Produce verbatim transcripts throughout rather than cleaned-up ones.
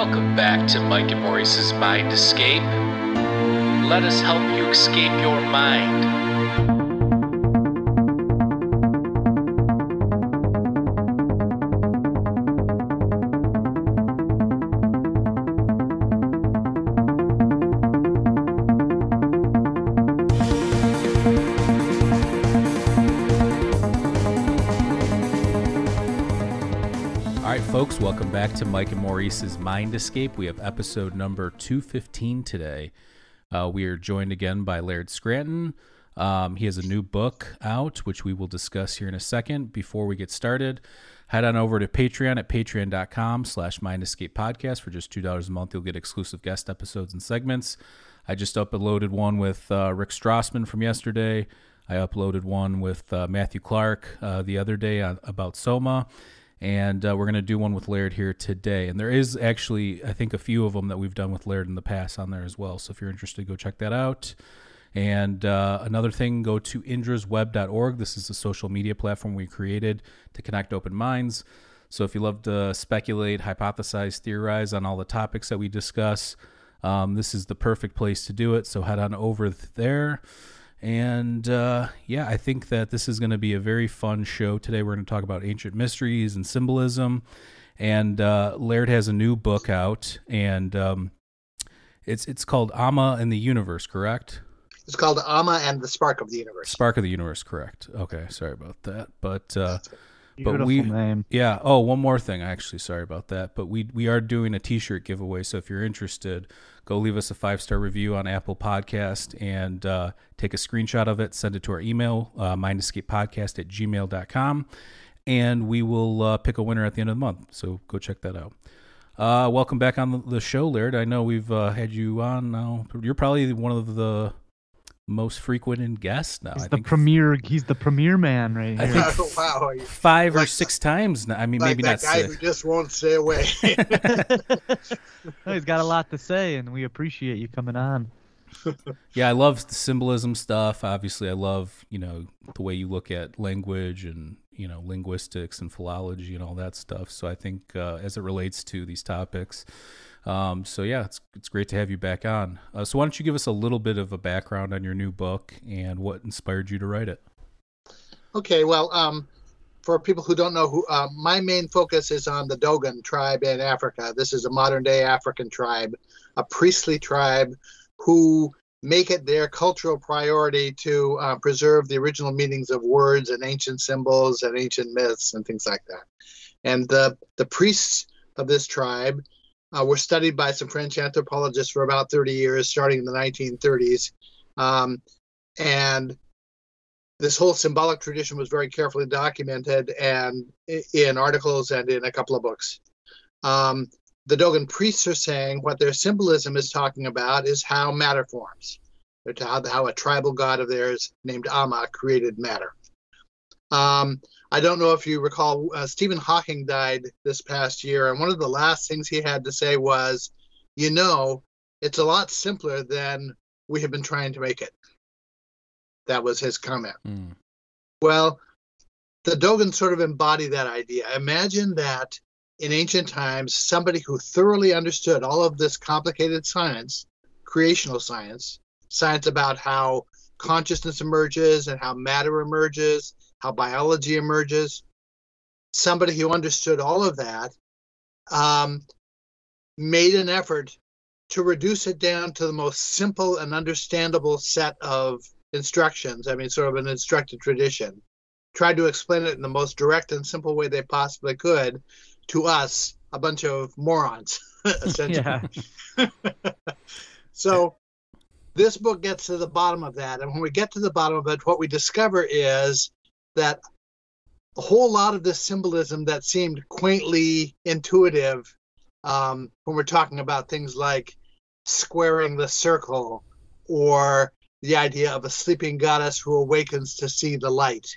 Welcome back to Mike and Maurice's Mind Escape. Let us help you escape your mind. Folks, welcome back to Mike and Maurice's Mind Escape. We have episode number two fifteen today. Uh, we are joined again by Laird Scranton. Um, he has a new book out, which we will discuss here in a second. Before we get started, head on over to Patreon at patreon.com slash Mind Escape Podcast. For just two dollars a month, you'll get exclusive guest episodes and segments. I just uploaded one with uh, Rick Strassman from yesterday. I uploaded one with uh, Matthew Clark uh, the other day on, about Soma. And uh, we're going to do one with Laird here today. And there is actually, I think, a few of them that we've done with Laird in the past on there as well. So if you're interested, go check that out. And uh, another thing, go to indras web dot org. This is a social media platform we created to connect open minds. So if you love to speculate, hypothesize, theorize on all the topics that we discuss, um, this is the perfect place to do it. So head on over there. And, uh, yeah, I think that this is going to be a very fun show. Today we're going to talk about ancient mysteries and symbolism. And uh, Laird has a new book out, and um, it's it's called Amma and the Universe, correct? It's called Amma and the Spark of the Universe. Spark of the Universe, correct. Okay, sorry about that. But uh, Beautiful but we name. Yeah, oh, one more thing, actually, sorry about that. But we we are doing a t-shirt giveaway, so if you're interested, go leave us a five-star review on Apple Podcast and uh, take a screenshot of it, send it to our email, uh, mindescapepodcast at gmail dot com, and we will uh, pick a winner at the end of the month. So go check that out. Uh, welcome back on the show, Laird. I know we've uh, had you on now. You're probably one of the most frequent guests now. He's I the think premier. He's the premier man right I here. think wow, five like, or six times now. I mean, like maybe that not guy six. who just won't stay away. No, he's got a lot to say, and we appreciate you coming on. Yeah, I love the symbolism stuff. Obviously, I love, you know, the way you look at language and, you know, linguistics and philology and all that stuff. So I think uh, as it relates to these topics, um, so yeah, it's it's great to have you back on. Uh, so why don't you give us a little bit of a background on your new book and what inspired you to write it? Okay, well, um, for people who don't know, who uh, my main focus is on the Dogon tribe in Africa. This is a modern-day African tribe, a priestly tribe who make it their cultural priority to uh, preserve the original meanings of words and ancient symbols and ancient myths and things like that. And the the priests of this tribe uh, were studied by some French anthropologists for about thirty years, starting in the nineteen thirties. Um, and this whole symbolic tradition was very carefully documented and in articles and in a couple of books. Um, the Dogon priests are saying what their symbolism is talking about is how matter forms. How, how a tribal god of theirs named Amma created matter. Um, I don't know if you recall, uh, Stephen Hawking died this past year, and one of the last things he had to say was, you know, it's a lot simpler than we have been trying to make it. That was his comment. Mm. Well, the Dogon sort of embody that idea. Imagine that in ancient times, somebody who thoroughly understood all of this complicated science, creational science, science about how consciousness emerges and how matter emerges, how biology emerges, somebody who understood all of that um, made an effort to reduce it down to the most simple and understandable set of instructions. I mean, sort of an instructed tradition. Tried to explain it in the most direct and simple way they possibly could to us, a bunch of morons, essentially. So this book gets to the bottom of that. And when we get to the bottom of it, what we discover is that a whole lot of this symbolism that seemed quaintly intuitive um, when we're talking about things like squaring the circle or the idea of a sleeping goddess who awakens to see the light.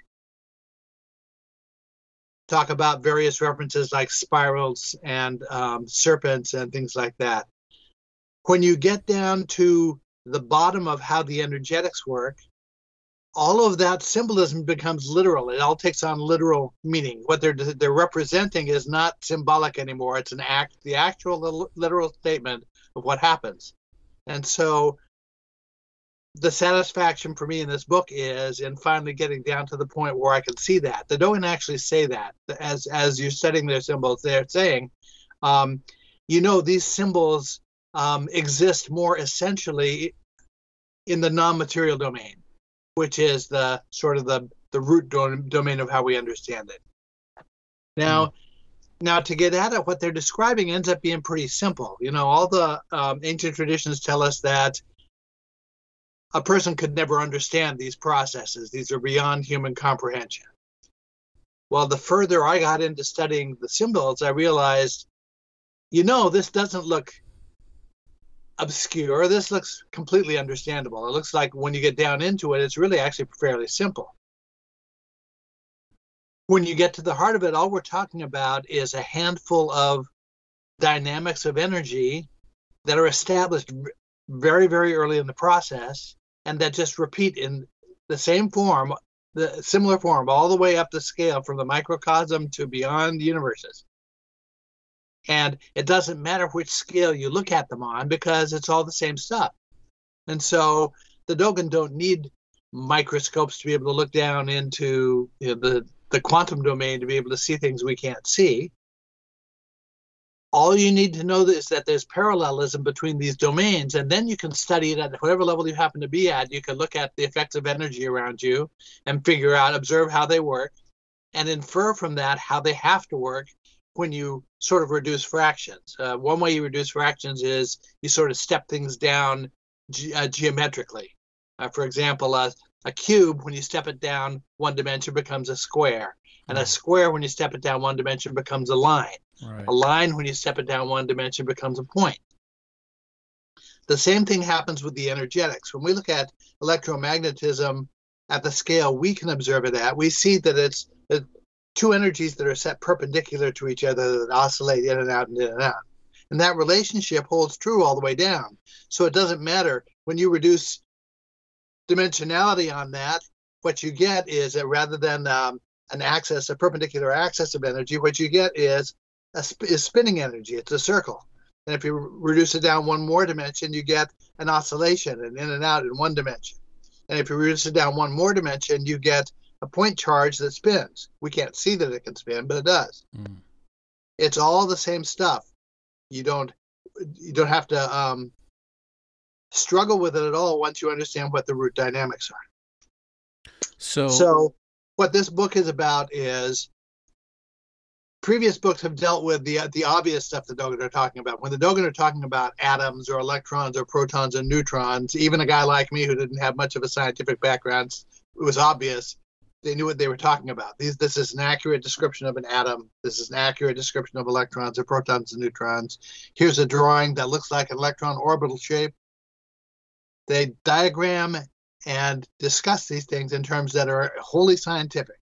Talk about various references like spirals and um, serpents and things like that. When you get down to the bottom of how the energetics work, all of that symbolism becomes literal. It all takes on literal meaning. What they're they're representing is not symbolic anymore. It's an act, the actual literal statement of what happens. And so the satisfaction for me in this book is in finally getting down to the point where I can see that. They don't actually say that. As as you're studying their symbols, they're saying, um, you know, these symbols um, exist more essentially in the non-material domain, which is the sort of the, the root do- domain of how we understand it. Now, mm. now to get at it, what they're describing ends up being pretty simple. You know, all the um, ancient traditions tell us that a person could never understand these processes. These are beyond human comprehension. Well, the further I got into studying the symbols, I realized, you know, this doesn't look obscure. This looks completely understandable. It looks like when you get down into it, it's really actually fairly simple. When you get to the heart of it, all we're talking about is a handful of dynamics of energy that are established very, very early in the process and that just repeat in the same form, the similar form, all the way up the scale from the microcosm to beyond universes. And it doesn't matter which scale you look at them on because it's all the same stuff. And so the Dogen don't need microscopes to be able to look down into, you know, the, the quantum domain to be able to see things we can't see. All you need to know is that there's parallelism between these domains, and then you can study it at whatever level you happen to be at. You can look at the effects of energy around you and figure out, observe how they work, and infer from that how they have to work when you sort of reduce fractions. Uh, one way you reduce fractions is you sort of step things down ge- uh, geometrically. Uh, for example, uh, a cube, when you step it down one dimension, becomes a square. And a square, when you step it down one dimension, becomes a line. Right. A line, when you step it down one dimension, becomes a point. The same thing happens with the energetics. When we look at electromagnetism at the scale we can observe it at, we see that it's uh, two energies that are set perpendicular to each other that oscillate in and out and in and out. And that relationship holds true all the way down. So it doesn't matter. When you reduce dimensionality on that, what you get is that rather than um, an axis, a perpendicular axis of energy, what you get is a sp- is spinning energy. It's a circle. And if you re- reduce it down one more dimension, you get an oscillation and in and out in one dimension. And if you reduce it down one more dimension, you get a point charge that spins. We can't see that it can spin, but it does. Mm. It's all the same stuff. You don't you don't have to um, struggle with it at all once you understand what the root dynamics are. So, so what this book is about is previous books have dealt with the the obvious stuff the Dogen are talking about. When the Dogen are talking about atoms or electrons or protons or neutrons, even a guy like me who didn't have much of a scientific background, it was obvious. They knew what they were talking about. These, this is an accurate description of an atom. This is an accurate description of electrons or protons and neutrons. Here's a drawing that looks like an electron orbital shape. They diagram and discuss these things in terms that are wholly scientific.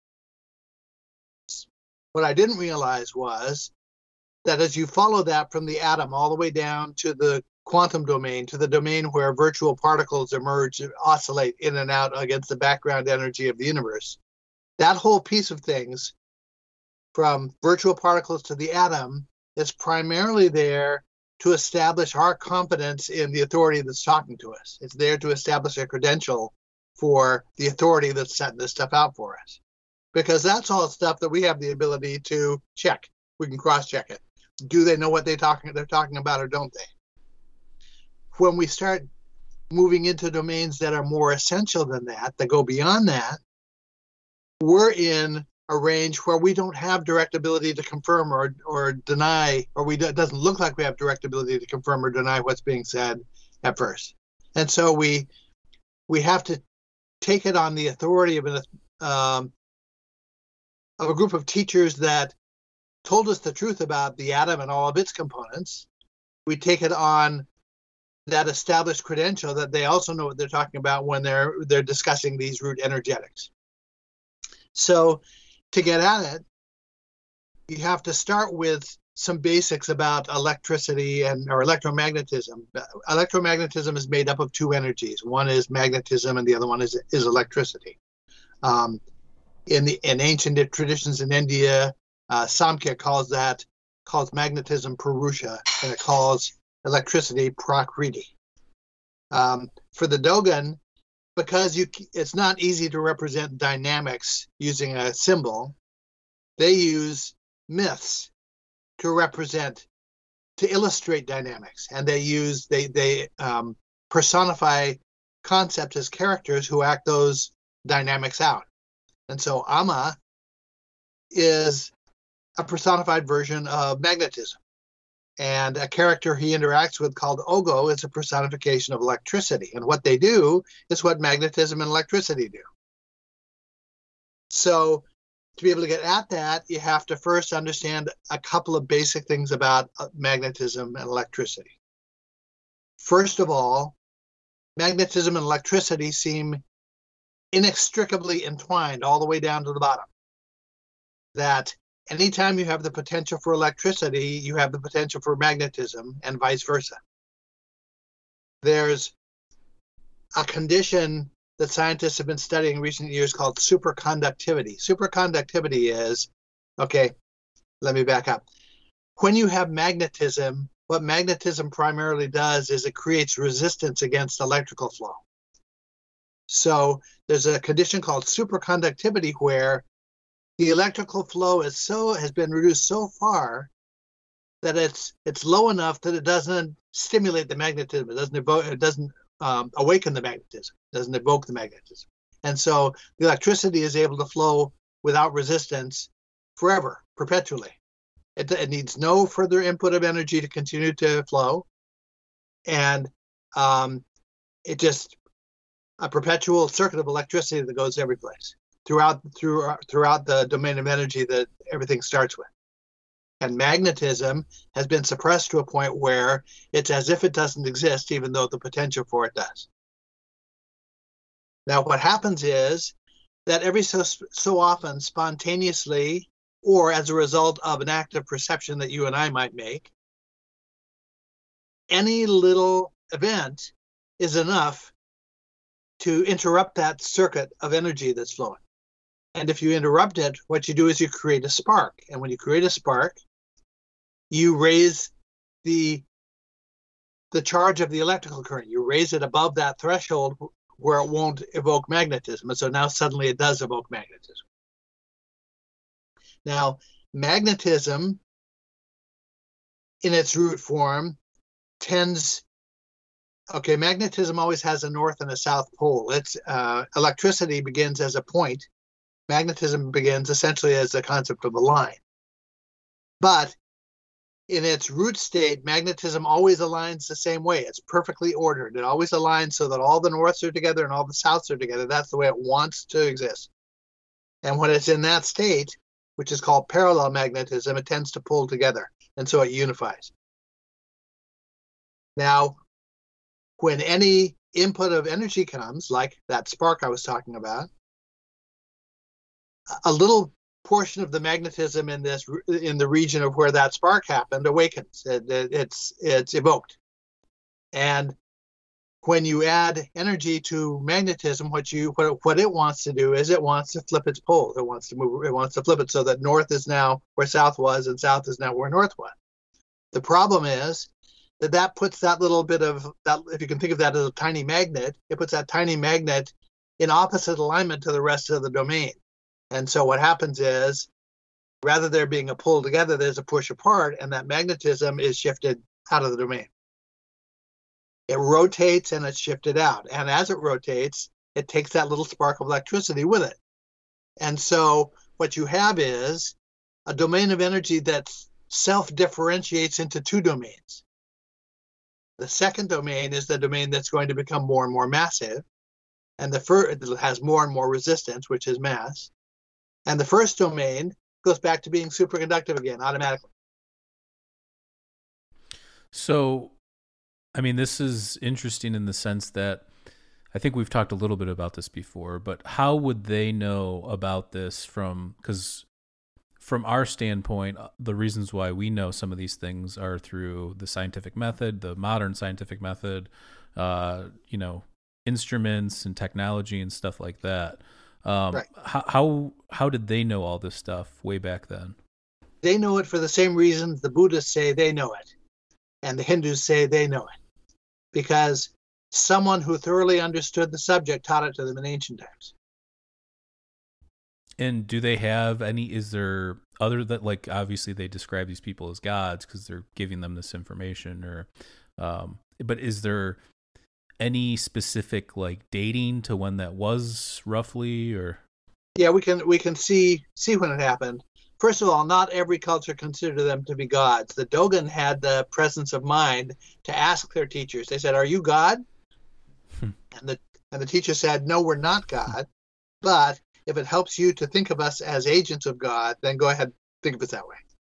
What I didn't realize was that as you follow that from the atom all the way down to the quantum domain, to the domain where virtual particles emerge and oscillate in and out against the background energy of the universe, that whole piece of things, from virtual particles to the atom, is primarily there to establish our confidence in the authority that's talking to us. It's there to establish a credential for the authority that's setting this stuff out for us. Because that's all stuff that we have the ability to check. We can cross-check it. Do they know what they talking, they're talking about or don't they? When we start moving into domains that are more essential than that, that go beyond that, we're in a range where we don't have direct ability to confirm or or deny, or we it doesn't look like we have direct ability to confirm or deny what's being said at first. And so we we have to take it on the authority of an um, of a group of teachers that told us the truth about the atom and all of its components. We take it on that established credential that they also know what they're talking about when they're they're discussing these root energetics. So to get at it, you have to start with some basics about electricity and or electromagnetism. Electromagnetism is made up of two energies. One is magnetism, and the other one is is electricity. Um, in the in ancient traditions in India, uh, Samkhya calls that calls magnetism Purusha, and it calls electricity Prakriti. Um, for the Dogon, because you it's not easy to represent dynamics using a symbol, they use myths to represent, to illustrate dynamics, and they use they they um, personify concepts as characters who act those dynamics out. And so Amma is a personified version of magnetism, and a character he interacts with called Ogo is a personification of electricity. And what they do is what magnetism and electricity do. So to be able to get at that, you have to first understand a couple of basic things about magnetism and electricity. First of all, magnetism and electricity seem inextricably entwined all the way down to the bottom. That anytime you have the potential for electricity, you have the potential for magnetism, and vice versa. There's a condition that scientists have been studying in recent years called superconductivity. Superconductivity is, okay, let me back up. When you have magnetism, what magnetism primarily does is it creates resistance against electrical flow. So there's a condition called superconductivity where the electrical flow is so has been reduced so far that it's it's low enough that it doesn't stimulate the magnetism. It doesn't evoke, it doesn't um, awaken the magnetism. It doesn't evoke the magnetism. And so the electricity is able to flow without resistance forever, perpetually. It, it needs no further input of energy to continue to flow, and um, it just a perpetual circuit of electricity that goes every place throughout through, throughout the domain of energy that everything starts with. And magnetism has been suppressed to a point where it's as if it doesn't exist, even though the potential for it does. Now, what happens is that every so, so often, spontaneously, or as a result of an act of perception that you and I might make, any little event is enough to interrupt that circuit of energy that's flowing. And if you interrupt it, what you do is you create a spark. And when you create a spark, you raise the, the charge of the electrical current. You raise it above that threshold where it won't evoke magnetism. And so now suddenly it does evoke magnetism. Now, magnetism in its root form tends, okay, magnetism always has a north and a south pole. It's uh, electricity begins as a point. Magnetism begins essentially as the concept of a line. But in its root state, magnetism always aligns the same way. It's perfectly ordered. It always aligns so that all the norths are together and all the souths are together. That's the way it wants to exist. And when it's in that state, which is called parallel magnetism, it tends to pull together, and so it unifies. Now, when any input of energy comes, like that spark I was talking about, a little portion of the magnetism in this in the region of where that spark happened awakens. It, it, it's it's evoked, and when you add energy to magnetism, what you what, what it wants to do is it wants to flip its poles. It wants to move. It wants to flip it so that north is now where south was, and south is now where north was. The problem is that that puts that little bit of that. If you can think of that as a tiny magnet, it puts that tiny magnet in opposite alignment to the rest of the domain. And so what happens is, rather there being a pull together, there's a push apart, and that magnetism is shifted out of the domain. It rotates and it's shifted out. And as it rotates, it takes that little spark of electricity with it. And so what you have is a domain of energy that self-differentiates into two domains. The second domain is the domain that's going to become more and more massive, and the first has more and more resistance, which is mass. And the first domain goes back to being superconductive again, automatically. So, I mean, this is interesting in the sense that I think we've talked a little bit about this before, but how would they know about this from, because from our standpoint, uh, the reasons why we know some of these things are through the scientific method, the modern scientific method, uh, you know, instruments and technology and stuff like that. Um, Right. how, how how did they know all this stuff way back then? They know it for the same reasons the Buddhists say they know it, and the Hindus say they know it, because someone who thoroughly understood the subject taught it to them in ancient times. And do they have any, is there other that, like, obviously they describe these people as gods because they're giving them this information, or, um, but is there any specific like dating to when that was roughly, or? Yeah, we can we can see see when it happened. First of all, not every culture considered them to be gods. The Dogon had the presence of mind to ask their teachers. They said, "Are you God?" and the and the teacher said, "No, we're not God, but if it helps you to think of us as agents of God, then go ahead, think of us that way."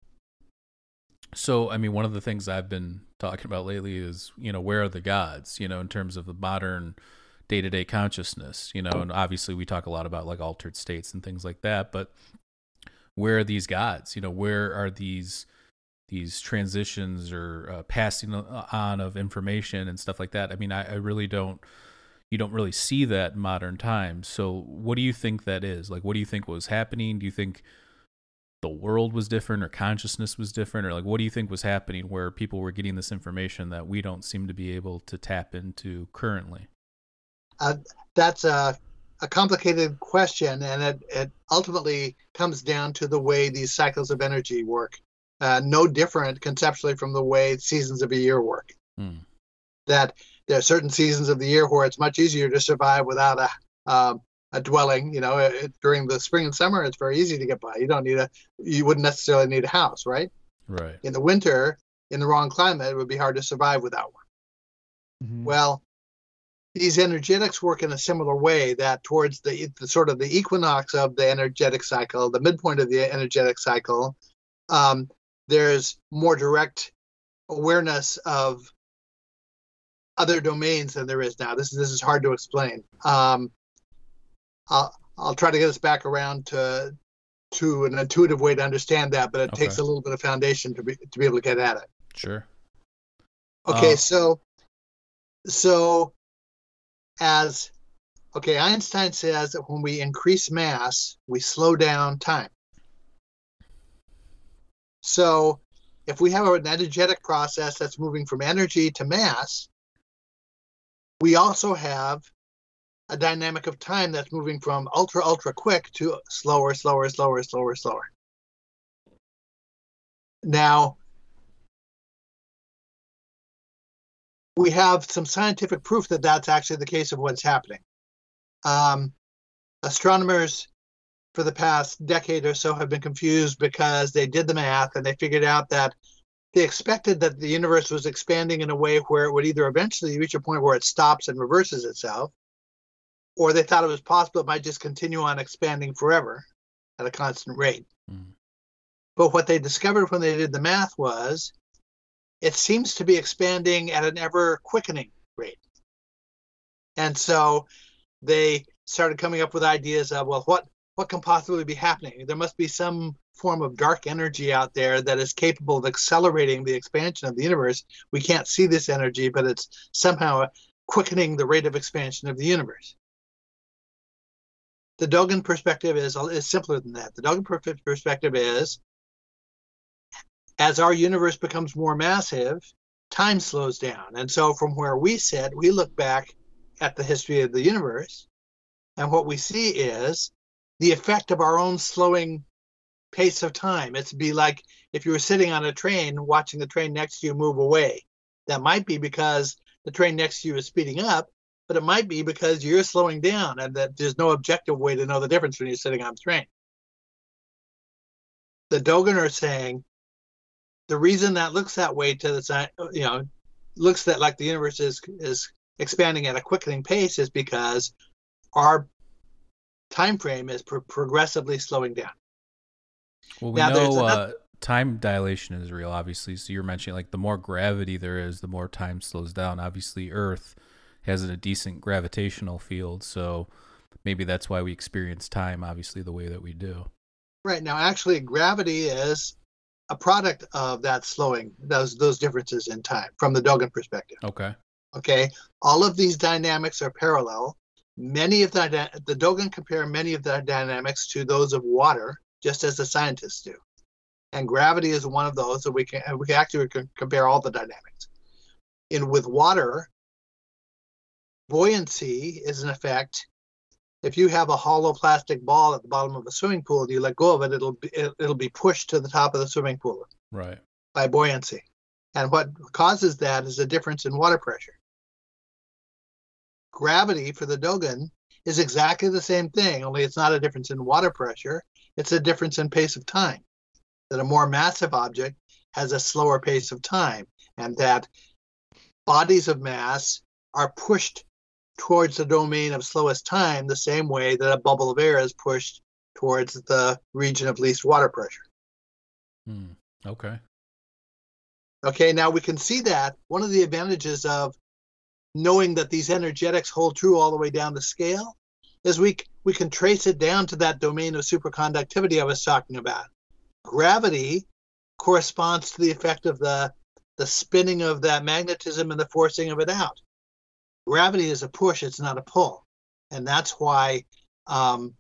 So, I mean, one of the things I've been talking about lately is, you know, where are the gods, you know, in terms of the modern day-to-day consciousness, you know, and obviously we talk a lot about like altered states and things like that, but where are these gods? You know, where are these these transitions or uh, passing on of information and stuff like that? I mean, I, I really don't, you don't really see that in modern times. So what do you think that is? Like, what do you think was happening? Do you think the world was different, or consciousness was different, or like, what do you think was happening where people were getting this information that we don't seem to be able to tap into currently? Uh, that's a, a complicated question, and it, it ultimately comes down to the way these cycles of energy work. Uh, no different conceptually from the way seasons of a year work. Hmm. That there are certain seasons of the year where it's much easier to survive without a um, a dwelling. You know, it, during the spring and summer, it's very easy to get by. You don't need a, you wouldn't necessarily need a house, right? Right. In the winter, in the wrong climate, it would be hard to survive without one. Mhm. Well, these energetics work in a similar way, that towards the, the sort of the equinox of the energetic cycle, the midpoint of the energetic cycle, um, there's more direct awareness of other domains than there is now. This is this is hard to explain. Um, I'll, I'll try to get us back around to to an intuitive way to understand that, but it Okay. takes a little bit of foundation to be to be able to get at it. Sure. Okay, Uh, so so as okay, Einstein says that when we increase mass, we slow down time. So if we have an energetic process that's moving from energy to mass, we also have a dynamic of time that's moving from ultra, ultra quick to slower, slower, slower, slower, slower. Now, we have some scientific proof that that's actually the case of what's happening. Um, astronomers for the past decade or so have been confused because they did the math and they figured out that they expected that the universe was expanding in a way where it would either eventually reach a point where it stops and reverses itself, or they thought it was possible it might just continue on expanding forever at a constant rate. Mm. But what they discovered when they did the math was it seems to be expanding at an ever quickening rate. And so they started coming up with ideas of, well, what, what can possibly be happening? There must be some form of dark energy out there that is capable of accelerating the expansion of the universe. We can't see this energy, but it's somehow quickening the rate of expansion of the universe. The Dogon perspective is, is simpler than that. The Dogon perspective is, as our universe becomes more massive, time slows down. And so from where we sit, we look back at the history of the universe, and what we see is the effect of our own slowing pace of time. It's be like if you were sitting on a train watching the train next to you move away. That might be because the train next to you is speeding up, but it might be because you're slowing down, and that there's no objective way to know the difference when you're sitting on the train. The Dogon are saying the reason that looks that way to the, you know, looks that like the universe is is expanding at a quickening pace is because our time frame is pro- progressively slowing down. Well, we Now, there's know another- uh, time dilation is real, obviously. So you're mentioning like the more gravity there is, the more time slows down. Obviously, Earth has a decent gravitational field, so maybe that's why we experience time, obviously, the way that we do. Right. Now, actually, gravity is a product of that slowing, those those differences in time from the Dogen perspective. Okay. Okay. All of these dynamics are parallel. Many of the, the Dogen compare many of the dynamics to those of water, just as the scientists do. And gravity is one of those that we can, we can actually compare all the dynamics. In with water, buoyancy is an effect. If you have a hollow plastic ball at the bottom of a swimming pool and you let go of it, it'll be, it'll be pushed to the top of the swimming pool. Right. By buoyancy. And what causes that is a difference in water pressure. Gravity for the Dogen is exactly the same thing, only it's not a difference in water pressure. It's a difference in pace of time. That a more massive object has a slower pace of time, and that bodies of mass are pushed towards the domain of slowest time the same way that a bubble of air is pushed towards the region of least water pressure. Hmm. Okay. Okay, now we can see that one of the advantages of knowing that these energetics hold true all the way down the scale is we we can trace it down to that domain of superconductivity I was talking about. Gravity corresponds to the effect of the the spinning of that magnetism and the forcing of it out. Gravity is a push, it's not a pull. And that's why um,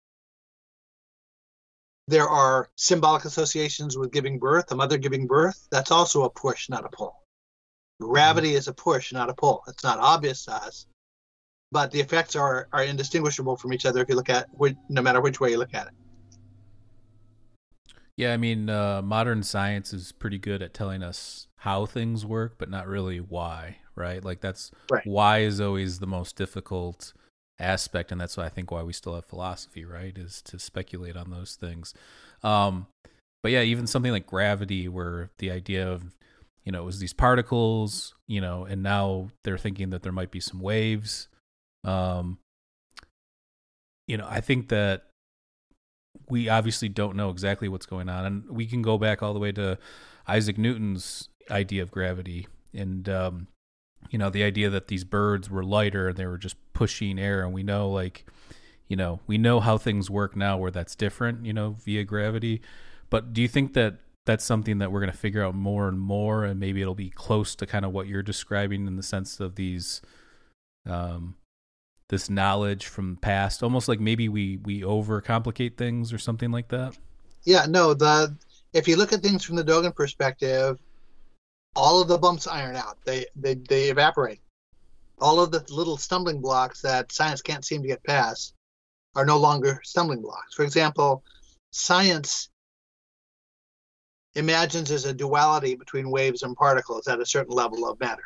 there are symbolic associations with giving birth, a mother giving birth. That's also a push, not a pull. Gravity is a push, not a pull. It's not obvious to us, but the effects are, are indistinguishable from each other if you look at, no matter which way you look at it. Yeah, I mean, uh, modern science is pretty good at telling us how things work, but not really why, right? Like that's right. Why is always the most difficult aspect, and that's why I think why we still have philosophy, right? Is to speculate on those things. Um, but yeah, even something like gravity, where the idea of, you know, it was these particles, you know, and now they're thinking that there might be some waves. Um, you know, I think that we obviously don't know exactly what's going on, and we can go back all the way to Isaac Newton's idea of gravity, and um, you know, the idea that these birds were lighter and they were just pushing air, and we know, like, you know, we know how things work now where that's different, you know, via gravity. But do you think that that's something that we're going to figure out more and more, and maybe it'll be close to kind of what you're describing in the sense of these um this knowledge from the past, almost like maybe we we overcomplicate things or something like that? Yeah, no, the if you look at things from the Dogen perspective, all of the bumps iron out. They they they evaporate. All of the little stumbling blocks that science can't seem to get past are no longer stumbling blocks. For example, science imagines there's a duality between waves and particles at a certain level of matter.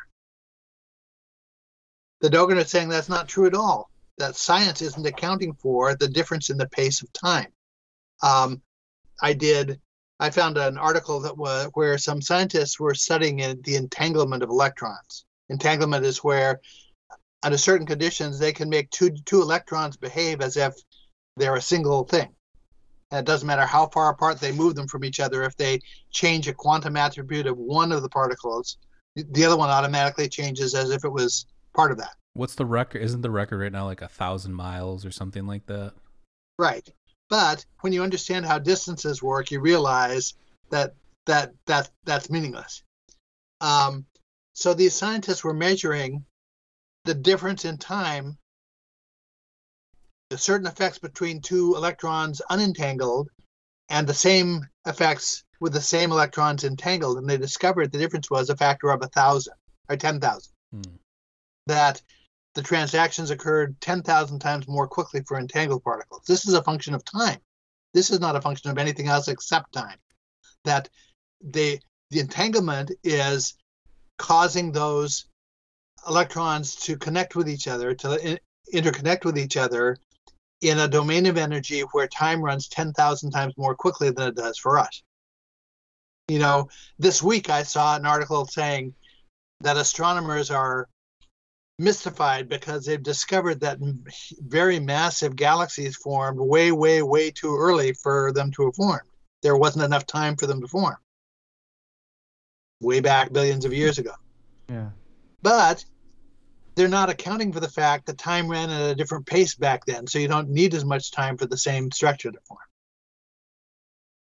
The Dogen is saying that's not true at all, that science isn't accounting for the difference in the pace of time. Um, I did, I found an article that was where some scientists were studying the entanglement of electrons. Entanglement is where, under certain conditions, they can make two, two electrons behave as if they're a single thing. And it doesn't matter how far apart they move them from each other. If they change a quantum attribute of one of the particles, the other one automatically changes as if it was part of that. What's the record? Isn't the record right now like a thousand miles or something like that? Right. But when you understand how distances work, you realize that that that that's meaningless. Um, so these scientists were measuring the difference in time, the certain effects between two electrons unentangled, and the same effects with the same electrons entangled, and they discovered the difference was a factor of a thousand or ten thousand. Hmm. That the transactions occurred ten thousand times more quickly for entangled particles. This is a function of time. This is not a function of anything else except time. That they, the entanglement is causing those electrons to connect with each other, to in, interconnect with each other in a domain of energy where time runs ten thousand times more quickly than it does for us. You know, this week I saw an article saying that astronomers are mystified because they've discovered that very massive galaxies formed way, way, way too early for them to have formed. There wasn't enough time for them to form. Way back billions of years ago. Yeah. But they're not accounting for the fact that time ran at a different pace back then, so you don't need as much time for the same structure to form.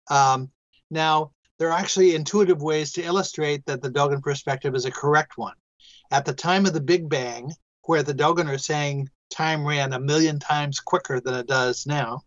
Um, now, there are actually intuitive ways to illustrate that the Dogen perspective is a correct one. At the time of the Big Bang, where the Dogen are saying time ran a million times quicker than it does now,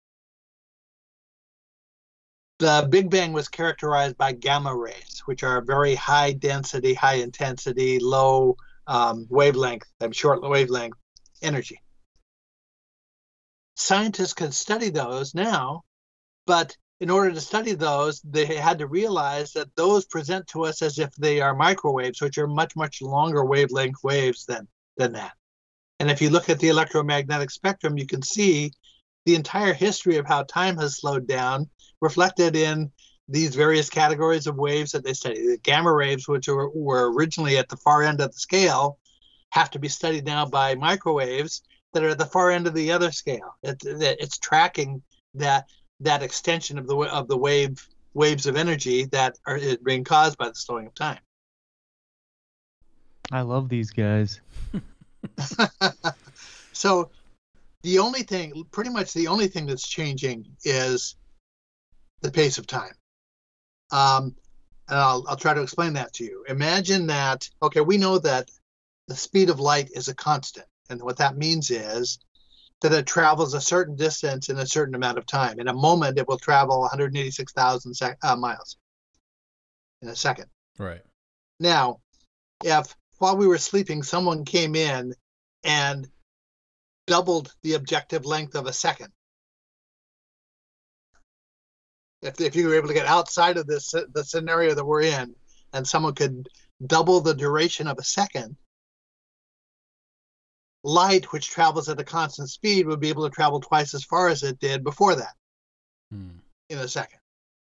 the Big Bang was characterized by gamma rays, which are very high density, high intensity, low um, wavelength, and short wavelength energy. Scientists can study those now, but in order to study those, they had to realize that those present to us as if they are microwaves, which are much, much longer wavelength waves than, than that. And if you look at the electromagnetic spectrum, you can see the entire history of how time has slowed down reflected in these various categories of waves that they study. The gamma waves, which were, were originally at the far end of the scale, have to be studied now by microwaves that are at the far end of the other scale. It, it, it's tracking that that extension of the of the wave waves of energy that are is being caused by the slowing of time. I love these guys. So the only thing, pretty much the only thing that's changing is the pace of time. Um, and I'll, I'll try to explain that to you. Imagine that, okay, we know that the speed of light is a constant. And what that means is that it travels a certain distance in a certain amount of time. In a moment, it will travel one hundred eighty-six thousand sec- uh, miles in a second. Right. Now, if while we were sleeping, someone came in and doubled the objective length of a second, if, if you were able to get outside of this the scenario that we're in, and someone could double the duration of a second, light, which travels at a constant speed, would be able to travel twice as far as it did before that hmm. in a second.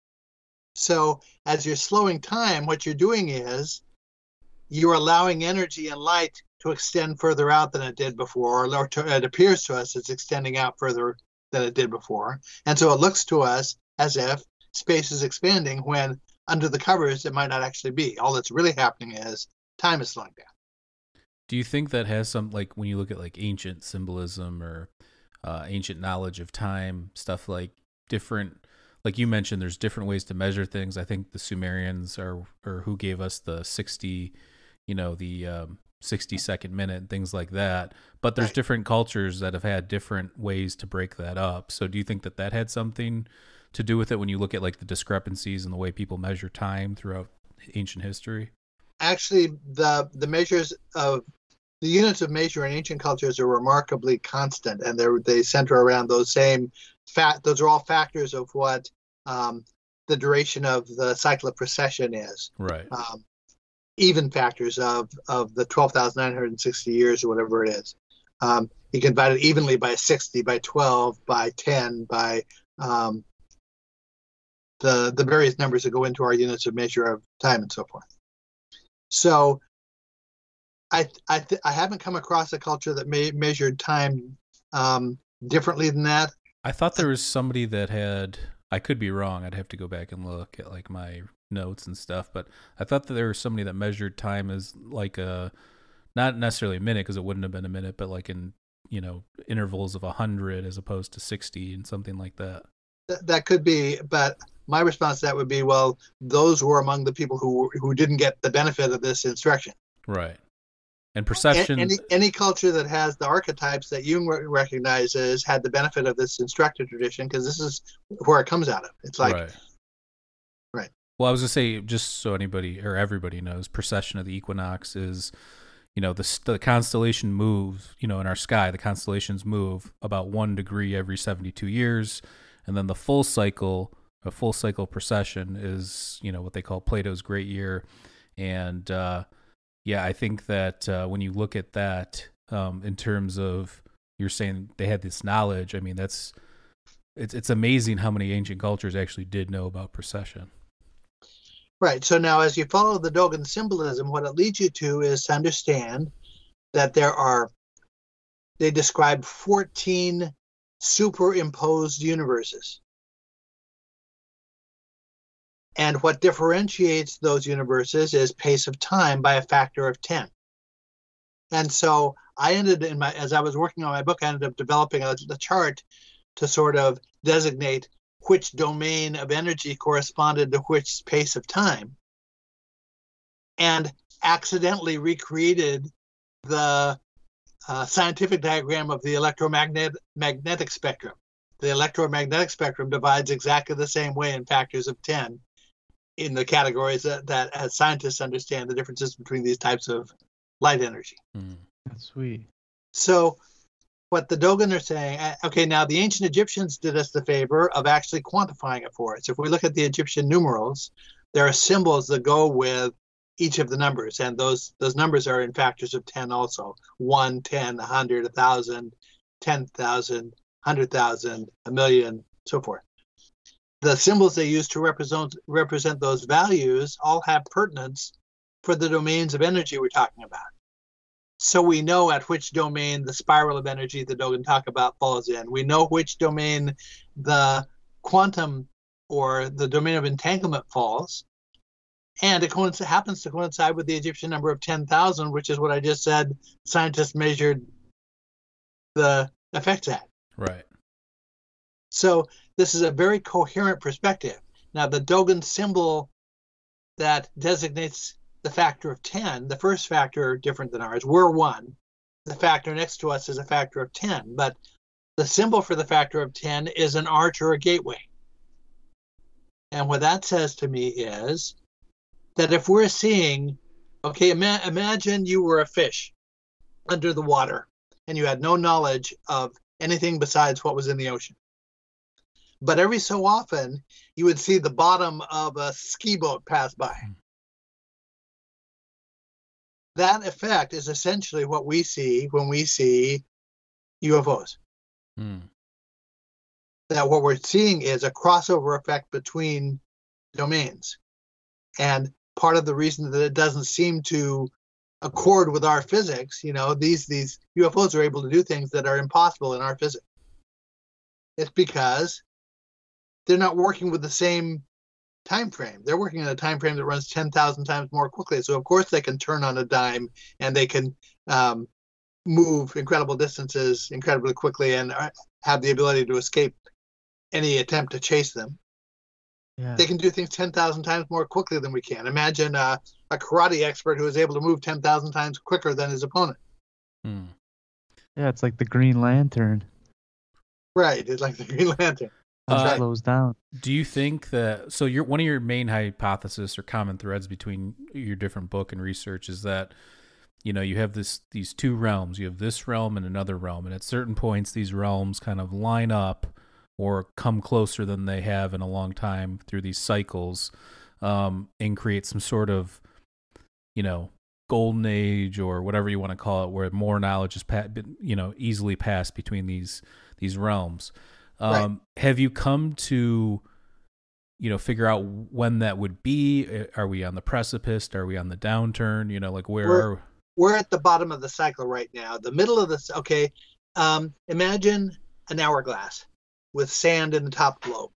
So as you're slowing time, what you're doing is you're allowing energy and light to extend further out than it did before, or to, it appears to us it's extending out further than it did before. And so it looks to us as if space is expanding when under the covers it might not actually be. All that's really happening is time is slowing down. Do you think that has some, like when you look at like ancient symbolism or uh, ancient knowledge of time, stuff like different, like you mentioned, there's different ways to measure things. I think the Sumerians are, or who gave us the sixty, you know, the um, sixty second minute and things like that. But there's Right. different cultures that have had different ways to break that up. So do you think that that had something to do with it when you look at like the discrepancies in the way people measure time throughout ancient history? Actually, the the measures of the units of measure in ancient cultures are remarkably constant, and they they center around those same fact. Those are all factors of what um, the duration of the cycle of precession is. Right. Um, even factors of of the twelve thousand nine hundred sixty years or whatever it is. Um, you can divide it evenly by sixty, by twelve, by ten, by um, the the various numbers that go into our units of measure of time and so forth. So I I, th- I haven't come across a culture that may, measured time um, differently than that. I thought there was somebody that had, I could be wrong, I'd have to go back and look at like my notes and stuff, but I thought that there was somebody that measured time as like a, not necessarily a minute because it wouldn't have been a minute, but like in, you know, intervals of a hundred as opposed to sixty and something like that. Th- that could be, but my response to that would be, well, those were among the people who who didn't get the benefit of this instruction. Right. And perception. A- any any culture that has the archetypes that Jung re- recognizes had the benefit of this instructor tradition, because this is where it comes out of. It's like, right. right. Well, I was gonna say, just so anybody or everybody knows, precession of the equinox is, you know, the the constellation moves, you know, in our sky, the constellations move about one degree every seventy-two years, and then the full cycle, a full cycle precession is, you know, what they call Plato's great year, and uh, yeah, I think that uh, when you look at that um, in terms of, you're saying they had this knowledge. I mean, that's it's it's amazing how many ancient cultures actually did know about precession. Right. So now, as you follow the Dogen symbolism, what it leads you to is to understand that there are, they describe fourteen superimposed universes. And what differentiates those universes is pace of time by a factor of ten. And so I ended in my, as I was working on my book, I ended up developing a, a chart to sort of designate which domain of energy corresponded to which space of time, and accidentally recreated the uh, scientific diagram of the electromagnetic magnetic spectrum. The electromagnetic spectrum divides exactly the same way in factors of ten in the categories that, that as scientists understand the differences between these types of light energy. Mm. That's sweet. So what the Dogon are saying, okay, now the ancient Egyptians did us the favor of actually quantifying it for us. If we look at the Egyptian numerals, there are symbols that go with each of the numbers, and those those numbers are in factors of ten also. one, ten, one hundred, one thousand, ten thousand, one hundred thousand, a million, so forth. The symbols they use to represent represent those values all have pertinence for the domains of energy we're talking about. So we know at which domain the spiral of energy the Dogon talk about falls in. We know which domain the quantum or the domain of entanglement falls. And it coincides, happens to coincide with the Egyptian number of ten thousand, which is what I just said scientists measured the effects at. Right. So this is a very coherent perspective. Now, the Dogon symbol that designates the factor of ten, the first factor different than ours, we're one. The factor next to us is a factor of ten, but the symbol for the factor of ten is an arch or a gateway. And what that says to me is that if we're seeing, okay, ima- imagine you were a fish under the water and you had no knowledge of anything besides what was in the ocean. But every so often, you would see the bottom of a ski boat pass by. That effect is essentially what we see when we see U F Os. Mm. That what we're seeing is a crossover effect between domains. And part of the reason that it doesn't seem to accord with our physics, you know, these, these U F Os are able to do things that are impossible in our physics. It's because they're not working with the same time frame. They're working in a time frame that runs ten thousand times more quickly. So, of course, they can turn on a dime and they can um, move incredible distances incredibly quickly and have the ability to escape any attempt to chase them. Yeah. They can do things ten thousand times more quickly than we can. Imagine uh, a karate expert who is able to move ten thousand times quicker than his opponent. Mm. Yeah, it's like the Green Lantern. Right. It's like the Green Lantern. It Uh, slows down. Do you think that so? Your one of your main hypotheses or common threads between your different book and research is that you know you have this these two realms. You have this realm and another realm, and at certain points, these realms kind of line up or come closer than they have in a long time through these cycles, um, and create some sort of you know golden age or whatever you want to call it, where more knowledge is pa- you know easily passed between these these realms. Um, right. Have you come to, you know, figure out when that would be? Are we on the precipice? Are we on the downturn? You know, like where we're, are we're at the bottom of the cycle right now. The middle of this. Okay. Um, imagine an hourglass with sand in the top globe.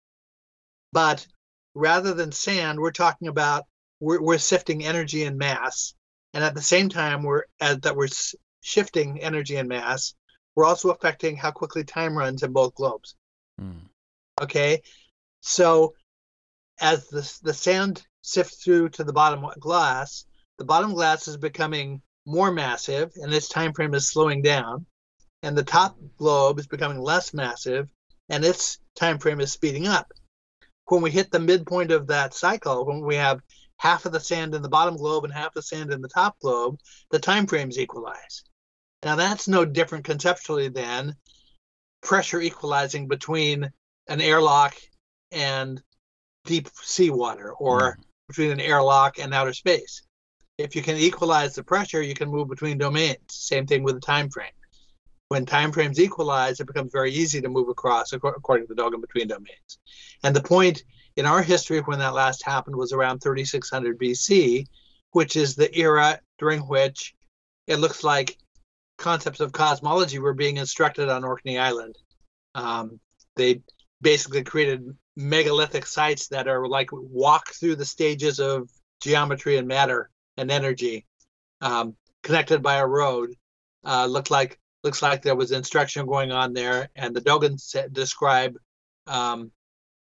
But rather than sand, we're talking about, we're, we're sifting energy and mass. And at the same time, we're as that we're shifting energy and mass, we're also affecting how quickly time runs in both globes. Hmm. Okay, so as the the sand sifts through to the bottom glass, the bottom glass is becoming more massive, and its time frame is slowing down, and the top globe is becoming less massive, and its time frame is speeding up. When we hit the midpoint of that cycle, when we have half of the sand in the bottom globe and half the sand in the top globe, the time frames equalize. Now, that's no different conceptually than pressure equalizing between an airlock and deep seawater, or mm. between an airlock and outer space. If you can equalize the pressure, you can move between domains. Same thing with the time frame. When time frames equalize, it becomes very easy to move across, according to the Dogon, between domains. And the point in our history when that last happened was around thirty-six hundred B C, which is the era during which it looks like concepts of cosmology were being instructed on Orkney Island. Um, they basically created megalithic sites that are like walk through the stages of geometry and matter and energy, um, connected by a road. Uh, looked like looks like there was instruction going on there, and the Dogon describe um,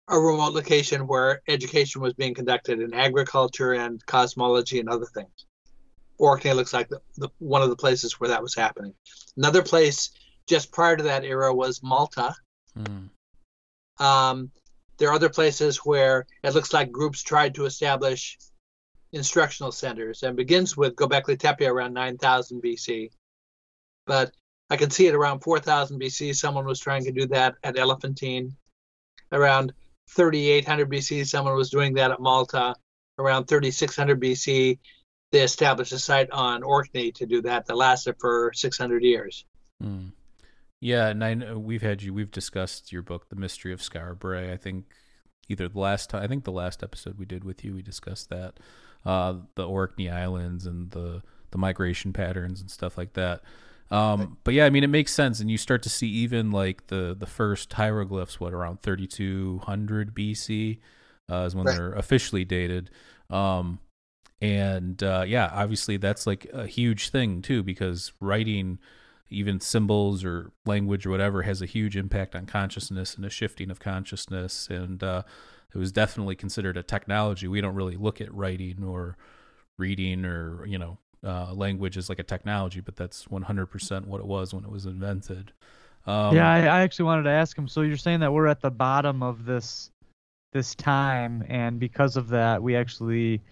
a remote location where education was being conducted in agriculture and cosmology and other things. Orkney looks like the, the, one of the places where that was happening. Another place just prior to that era was Malta. Mm. Um, there are other places where it looks like groups tried to establish instructional centers, and begins with Göbekli Tepe around nine thousand B C. But I can see it around four thousand B C. Someone was trying to do that at Elephantine. Around thirty-eight hundred B C, someone was doing that at Malta. Around thirty-six hundred B C, they established a site on Orkney to do that that lasted for six hundred years. Mm. Yeah, and I know we've had you, we've discussed your book, The Mystery of Skara Brae. I think either the last time, I think the last episode we did with you, we discussed that, uh, the Orkney Islands and the, the migration patterns and stuff like that. Um, but yeah, I mean, it makes sense. And you start to see even like the, the first hieroglyphs, what, around thirty-two hundred B C uh, is when right. they're officially dated. Um, and uh, yeah, obviously that's like a huge thing too, because writing even symbols or language or whatever has a huge impact on consciousness and a shifting of consciousness. And uh, it was definitely considered a technology. We don't really look at writing or reading or, you know, uh, language as like a technology, but that's one hundred percent what it was when it was invented. Um, yeah, I, I actually wanted to ask him, so you're saying that we're at the bottom of this this time, and because of that, we actually...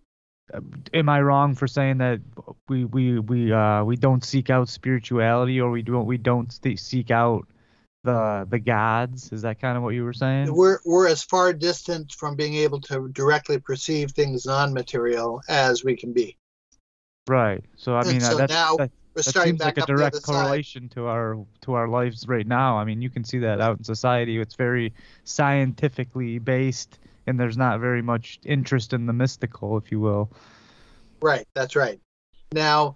Am I wrong for saying that we we we uh we don't seek out spirituality, or we don't we don't seek out the the gods? Is that kind of what you were saying? We're we're as far distant from being able to directly perceive things non-material as we can be. Right. So I mean, and so that's, now that, we're that starting seems back like a up the direct other side. correlation to our to our lives right now. I mean, you can see that out in society. It's very scientifically based, and there's not very much interest in the mystical, if you will. Right, that's right. Now,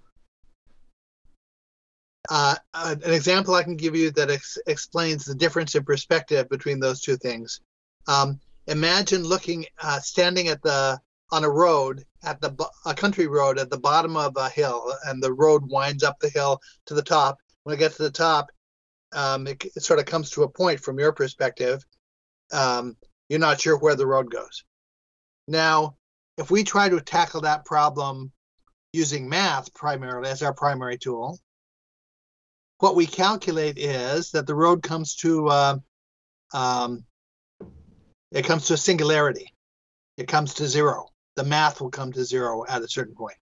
uh, an example I can give you that ex- explains the difference in perspective between those two things. Um, imagine looking, uh, standing at the on a road at the a country road at the bottom of a hill, and the road winds up the hill to the top. When it gets to the top, um, it, it sort of comes to a point from your perspective. Um, you're not sure where the road goes. Now, if we try to tackle that problem using math primarily as our primary tool, what we calculate is that the road comes to uh, um, it comes to a singularity. It comes to zero. The math will come to zero at a certain point.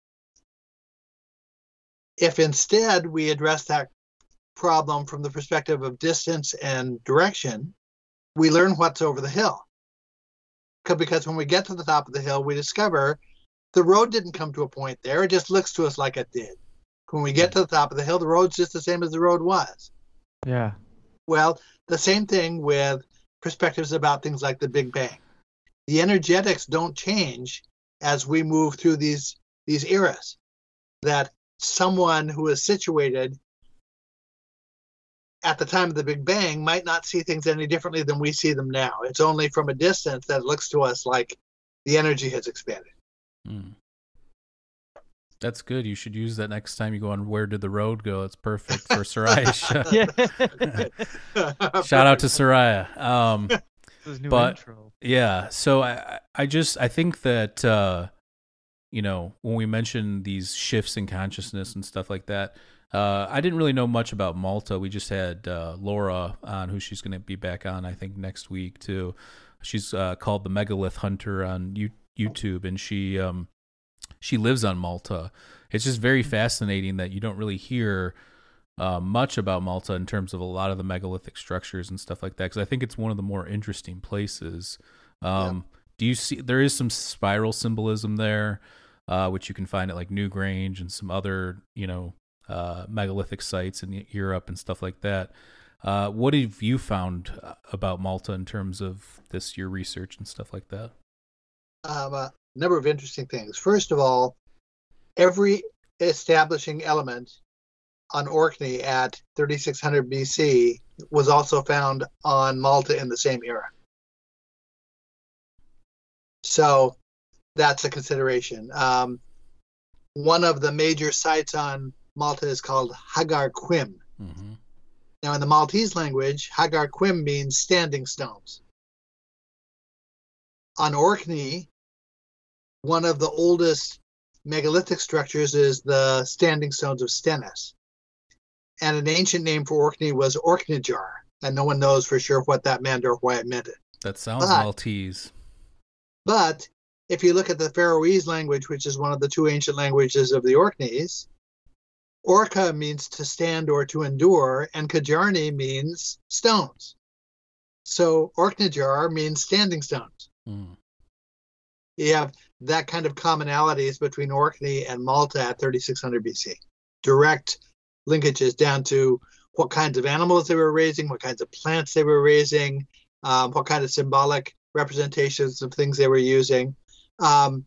If instead we address that problem from the perspective of distance and direction, we learn what's over the hill. Because when we get to the top of the hill, we discover the road didn't come to a point there. It just looks to us like it did. When we get to the top of the hill, the road's just the same as the road was. Yeah. Well, the same thing with perspectives about things like the Big Bang. The energetics don't change as we move through these, these eras. That someone who is situated at the time of the Big Bang might not see things any differently than we see them now. It's only from a distance that it looks to us like the energy has expanded. Hmm. That's good. You should use that next time you go on Where Did the Road Go? It's perfect for Soraya. Shout out to Soraya. Um, but intro. Yeah, so I, I just, I think that, uh, you know, when we mention these shifts in consciousness and stuff like that, Uh, I didn't really know much about Malta. We just had uh, Laura on, who she's going to be back on, I think, next week, too. She's uh, called the Megalith Hunter on U- YouTube, and she um, she lives on Malta. It's just very fascinating that you don't really hear uh, much about Malta in terms of a lot of the megalithic structures and stuff like that, because I think it's one of the more interesting places. Um, yeah. Do you see, there is some spiral symbolism there, uh, which you can find at like Newgrange and some other, you know, Uh, megalithic sites in Europe and stuff like that. Uh, what have you found about Malta in terms of this, your research and stuff like that? Um, a number of interesting things. First of all, every establishing element on Orkney at thirty-six hundred B C was also found on Malta in the same era. So that's a consideration. Um, one of the major sites on Malta is called Hagar Quim. Mm-hmm. Now, in the Maltese language, Hagar Quim means standing stones. On Orkney, one of the oldest megalithic structures is the standing stones of Stennis. And an ancient name for Orkney was Orkneyjar, and no one knows for sure what that meant or why it meant it. That sounds But- Maltese. But if you look at the Faroese language, which is one of the two ancient languages of the Orkneys, Orca means to stand or to endure, and Kajarni means stones. So Orkneyjar means standing stones. Mm. You have that kind of commonalities between Orkney and Malta at thirty-six hundred B C. Direct linkages down to what kinds of animals they were raising, what kinds of plants they were raising, um, what kind of symbolic representations of things they were using. Um,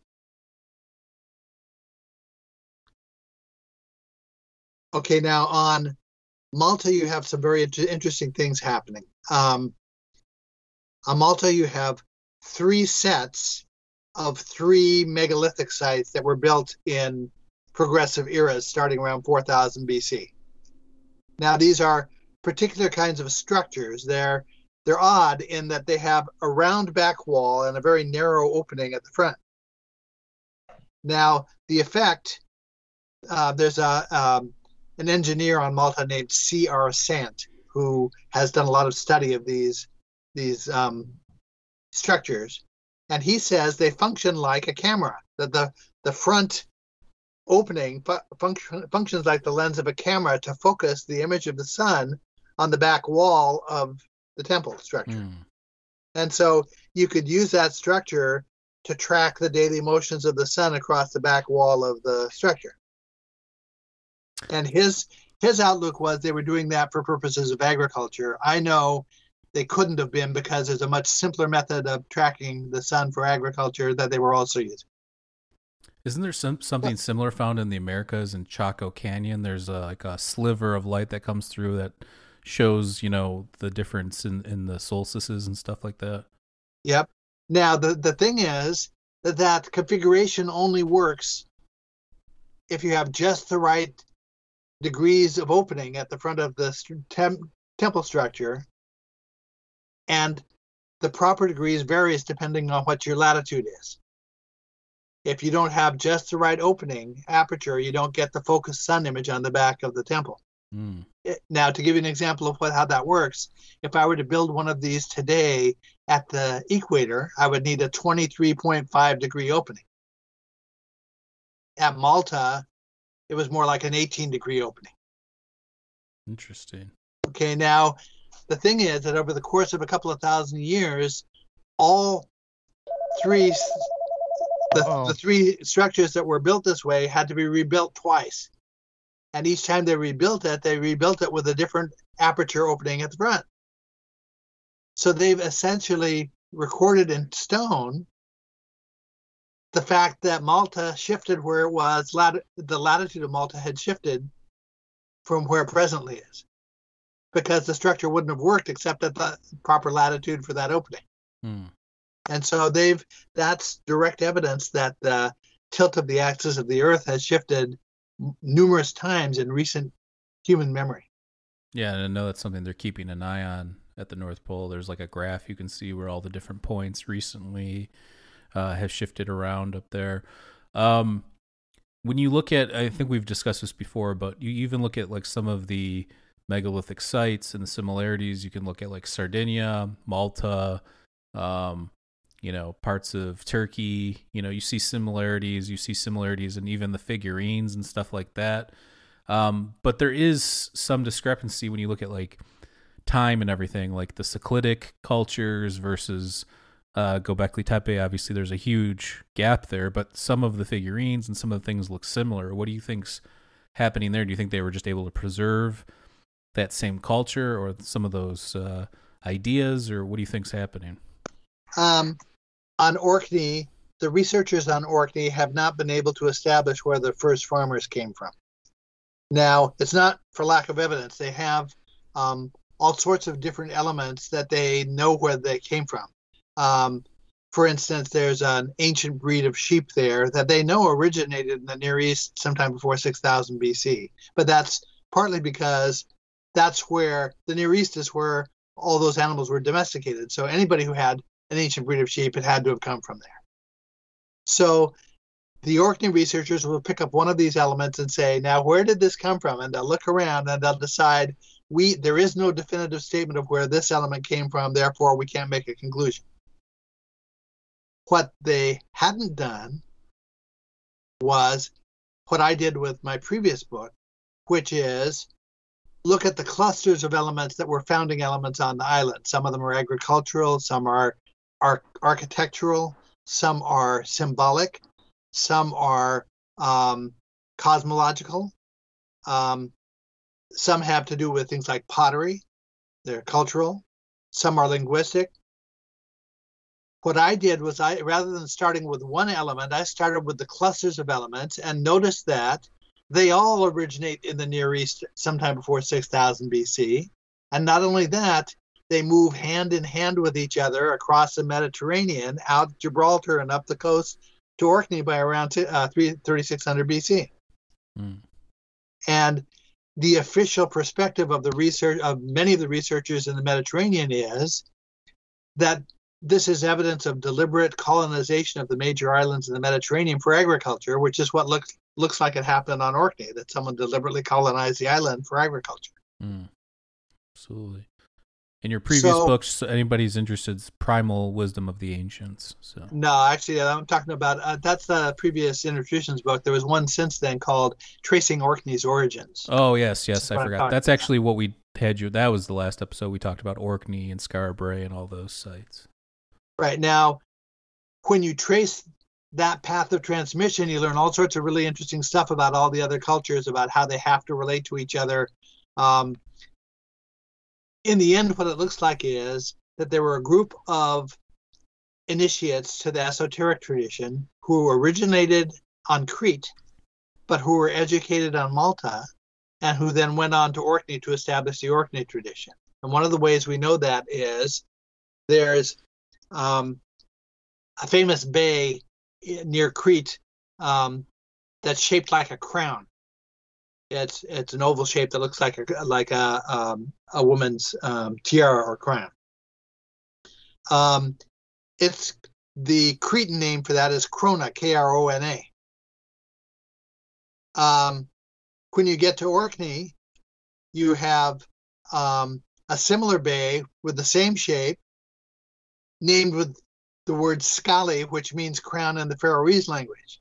okay, now on Malta, you have some very inter- interesting things happening. Um, on Malta, you have three sets of three megalithic sites that were built in progressive eras starting around four thousand B C. Now, these are particular kinds of structures. They're they're odd in that they have a round back wall and a very narrow opening at the front. Now, the effect, uh, there's a um, an engineer on Malta named C R Sant who has done a lot of study of these these um, structures, and he says they function like a camera. That the the front opening fu- function, functions like the lens of a camera to focus the image of the sun on the back wall of the temple structure. Mm. And so you could use that structure to track the daily motions of the sun across the back wall of the structure. And his his outlook was they were doing that for purposes of agriculture. I know they couldn't have been, because there's a much simpler method of tracking the sun for agriculture that they were also using. Isn't there some something similar found in the Americas in Chaco Canyon? There's a, like a sliver of light that comes through that shows, you know, the difference in, in the solstices and stuff like that. Yep. Now, the, the thing is that that configuration only works if you have just the right degrees of opening at the front of the st- tem- temple structure, and the proper degrees varies depending on what your latitude is. If you don't have just the right opening aperture, you don't get the focused sun image on the back of the temple. Mm. It- now, to give you an example of what how that works, if I were to build one of these today at the equator, I would need a twenty-three point five degree opening. At Malta, it was more like an eighteen degree opening. Interesting. Okay, now the thing is that over the course of a couple of thousand years, all three the, Uh-oh. the three structures that were built this way had to be rebuilt twice. And each time they rebuilt it, they rebuilt it with a different aperture opening at the front. So they've essentially recorded in stone the fact that Malta shifted where it was, lat- the latitude of Malta had shifted from where it presently is, because the structure wouldn't have worked except at the proper latitude for that opening. Mm. And so they've that's direct evidence that the tilt of the axis of the Earth has shifted m- numerous times in recent human memory. Yeah, and I know that's something they're keeping an eye on at the North Pole. There's like a graph you can see where all the different points recently uh, have shifted around up there. Um, when you look at, I think we've discussed this before, but you even look at like some of the megalithic sites and the similarities. You can look at like Sardinia, Malta, um, you know, parts of Turkey. You know, you see similarities. You see similarities in even the figurines and stuff like that. Um, but there is some discrepancy when you look at like time and everything, like the Cyclidic cultures versus uh, Göbekli Tepe. Obviously, there's a huge gap there, but some of the figurines and some of the things look similar. What do you think's happening there? Do you think they were just able to preserve that same culture or some of those uh, ideas, or what do you think's happening? Um, on Orkney, the researchers on Orkney have not been able to establish where the first farmers came from. Now, it's not for lack of evidence. They have um, all sorts of different elements that they know where they came from. Um, for instance, there's an ancient breed of sheep there that they know originated in the Near East sometime before six thousand B C. But that's partly because that's where the Near East is where all those animals were domesticated. So anybody who had an ancient breed of sheep, it had to have come from there. So the Orkney researchers will pick up one of these elements and say, now, where did this come from? And they'll look around and they'll decide, we there is no definitive statement of where this element came from, therefore we can't make a conclusion. What they hadn't done was what I did with my previous book, which is look at the clusters of elements that were founding elements on the island. Some of them are agricultural, some are, are architectural, some are symbolic, some are um, cosmological, um, some have to do with things like pottery, they're cultural, some are linguistic. What I did was, I rather than starting with one element, I started with the clusters of elements and noticed that they all originate in the Near East sometime before six thousand B C. And not only that, they move hand in hand with each other across the Mediterranean, out Gibraltar and up the coast to Orkney by around uh, thirty-six hundred B C. Mm. And the official perspective of the research of many of the researchers in the Mediterranean is that this is evidence of deliberate colonization of the major islands in the Mediterranean for agriculture, which is what looks looks like it happened on Orkney, that someone deliberately colonized the island for agriculture. Mm. Absolutely. In your previous so, books, anybody's interested, it's Primal Wisdom of the Ancients. So no, actually, I'm talking about uh, that's the previous introductions book. There was one since then called Tracing Orkney's Origins. Oh yes, yes, I forgot. That's actually what we had you. That was the last episode we talked about Orkney and Skara Brae and all those sites. Right now, when you trace that path of transmission, you learn all sorts of really interesting stuff about all the other cultures, about how they have to relate to each other. Um, in the end, what it looks like is that there were a group of initiates to the esoteric tradition who originated on Crete, but who were educated on Malta, and who then went on to Orkney to establish the Orkney tradition. And one of the ways we know that is there's um, a famous bay near Crete um, that's shaped like a crown. It's it's an oval shape that looks like a like a um, a woman's um, tiara or crown. Um, it's the Cretan name for that is Krona, K R O N A. Um, when you get to Orkney, you have um, a similar bay with the same shape, named with the word Skali, which means crown in the Faroese language.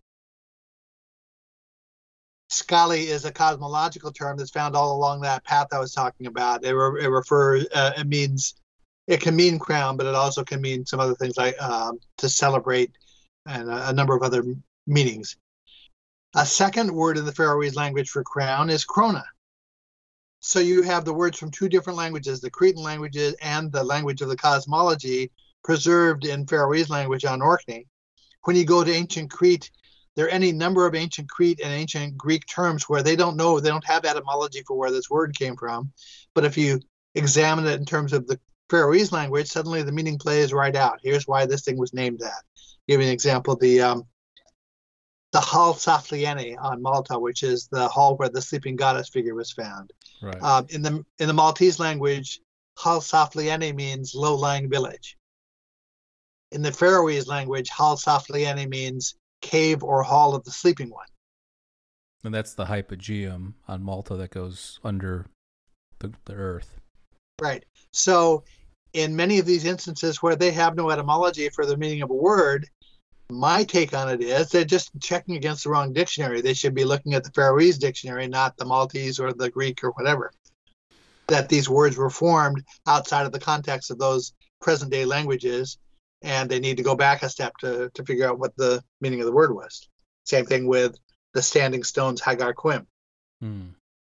Skali is a cosmological term that's found all along that path I was talking about. It, re- it refers, uh, it means, it can mean crown, but it also can mean some other things like um, to celebrate and a, a number of other meanings. A second word in the Faroese language for crown is krona. So you have the words from two different languages, the Cretan languages and the language of the cosmology, preserved in Faroese language on Orkney. When you go to ancient Crete, there are any number of ancient Crete and ancient Greek terms where they don't know, they don't have etymology for where this word came from. But if you examine it in terms of the Faroese language, suddenly the meaning plays right out. Here's why this thing was named that. Give you an example, the um, the Hall Saflieni on Malta, which is the hall where the sleeping goddess figure was found. Right. Um, in the in the Maltese language, Hall Saflieni means low-lying village. In the Faroese language, Hall Saflieni means cave or hall of the sleeping one. And that's the hypogeum on Malta that goes under the, the earth. Right. So in many of these instances where they have no etymology for the meaning of a word, my take on it is they're just checking against the wrong dictionary. They should be looking at the Faroese dictionary, not the Maltese or the Greek or whatever. That these words were formed outside of the context of those present-day languages, and they need to go back a step to, to figure out what the meaning of the word was. Same thing with the Standing Stones Hagar Quim. Hmm.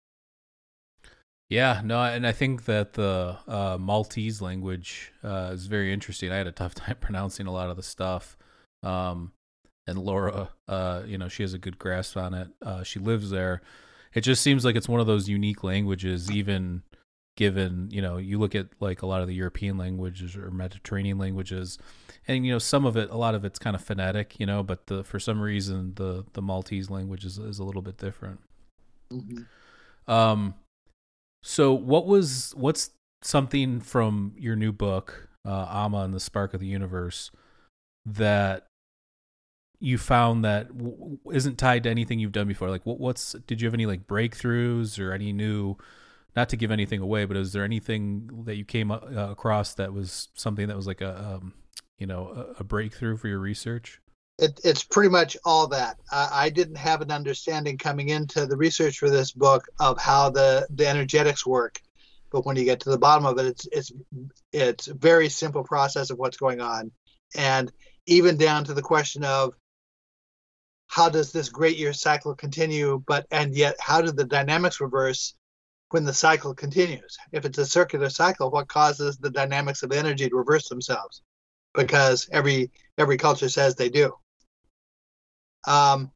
Yeah, no, and I think that the uh, Maltese language uh, is very interesting. I had a tough time pronouncing a lot of the stuff. Um, and Laura, uh, you know, she has a good grasp on it. Uh, she lives there. It just seems like it's one of those unique languages, even given, you know, you look at like a lot of the European languages or Mediterranean languages, and, you know, some of it, a lot of it's kind of phonetic, you know, but the, for some reason, the, the Maltese language is, is a little bit different. Mm-hmm. Um, so what was, what's something from your new book uh, Amma and the Spark of the Universe, that you found that w- isn't tied to anything you've done before? Like, what, what's did you have any like breakthroughs or any new? Not to give anything away, but is there anything that you came uh, across that was something that was like a, um, you know, a, a breakthrough for your research? It, it's pretty much all that. Uh, I didn't have an understanding coming into the research for this book of how the, the energetics work, but when you get to the bottom of it, it's it's it's a very simple process of what's going on, and even down to the question of how does this great year cycle continue, but and yet how do the dynamics reverse when the cycle continues? If it's a circular cycle, what causes the dynamics of energy to reverse themselves? Because every every culture says they do. Um,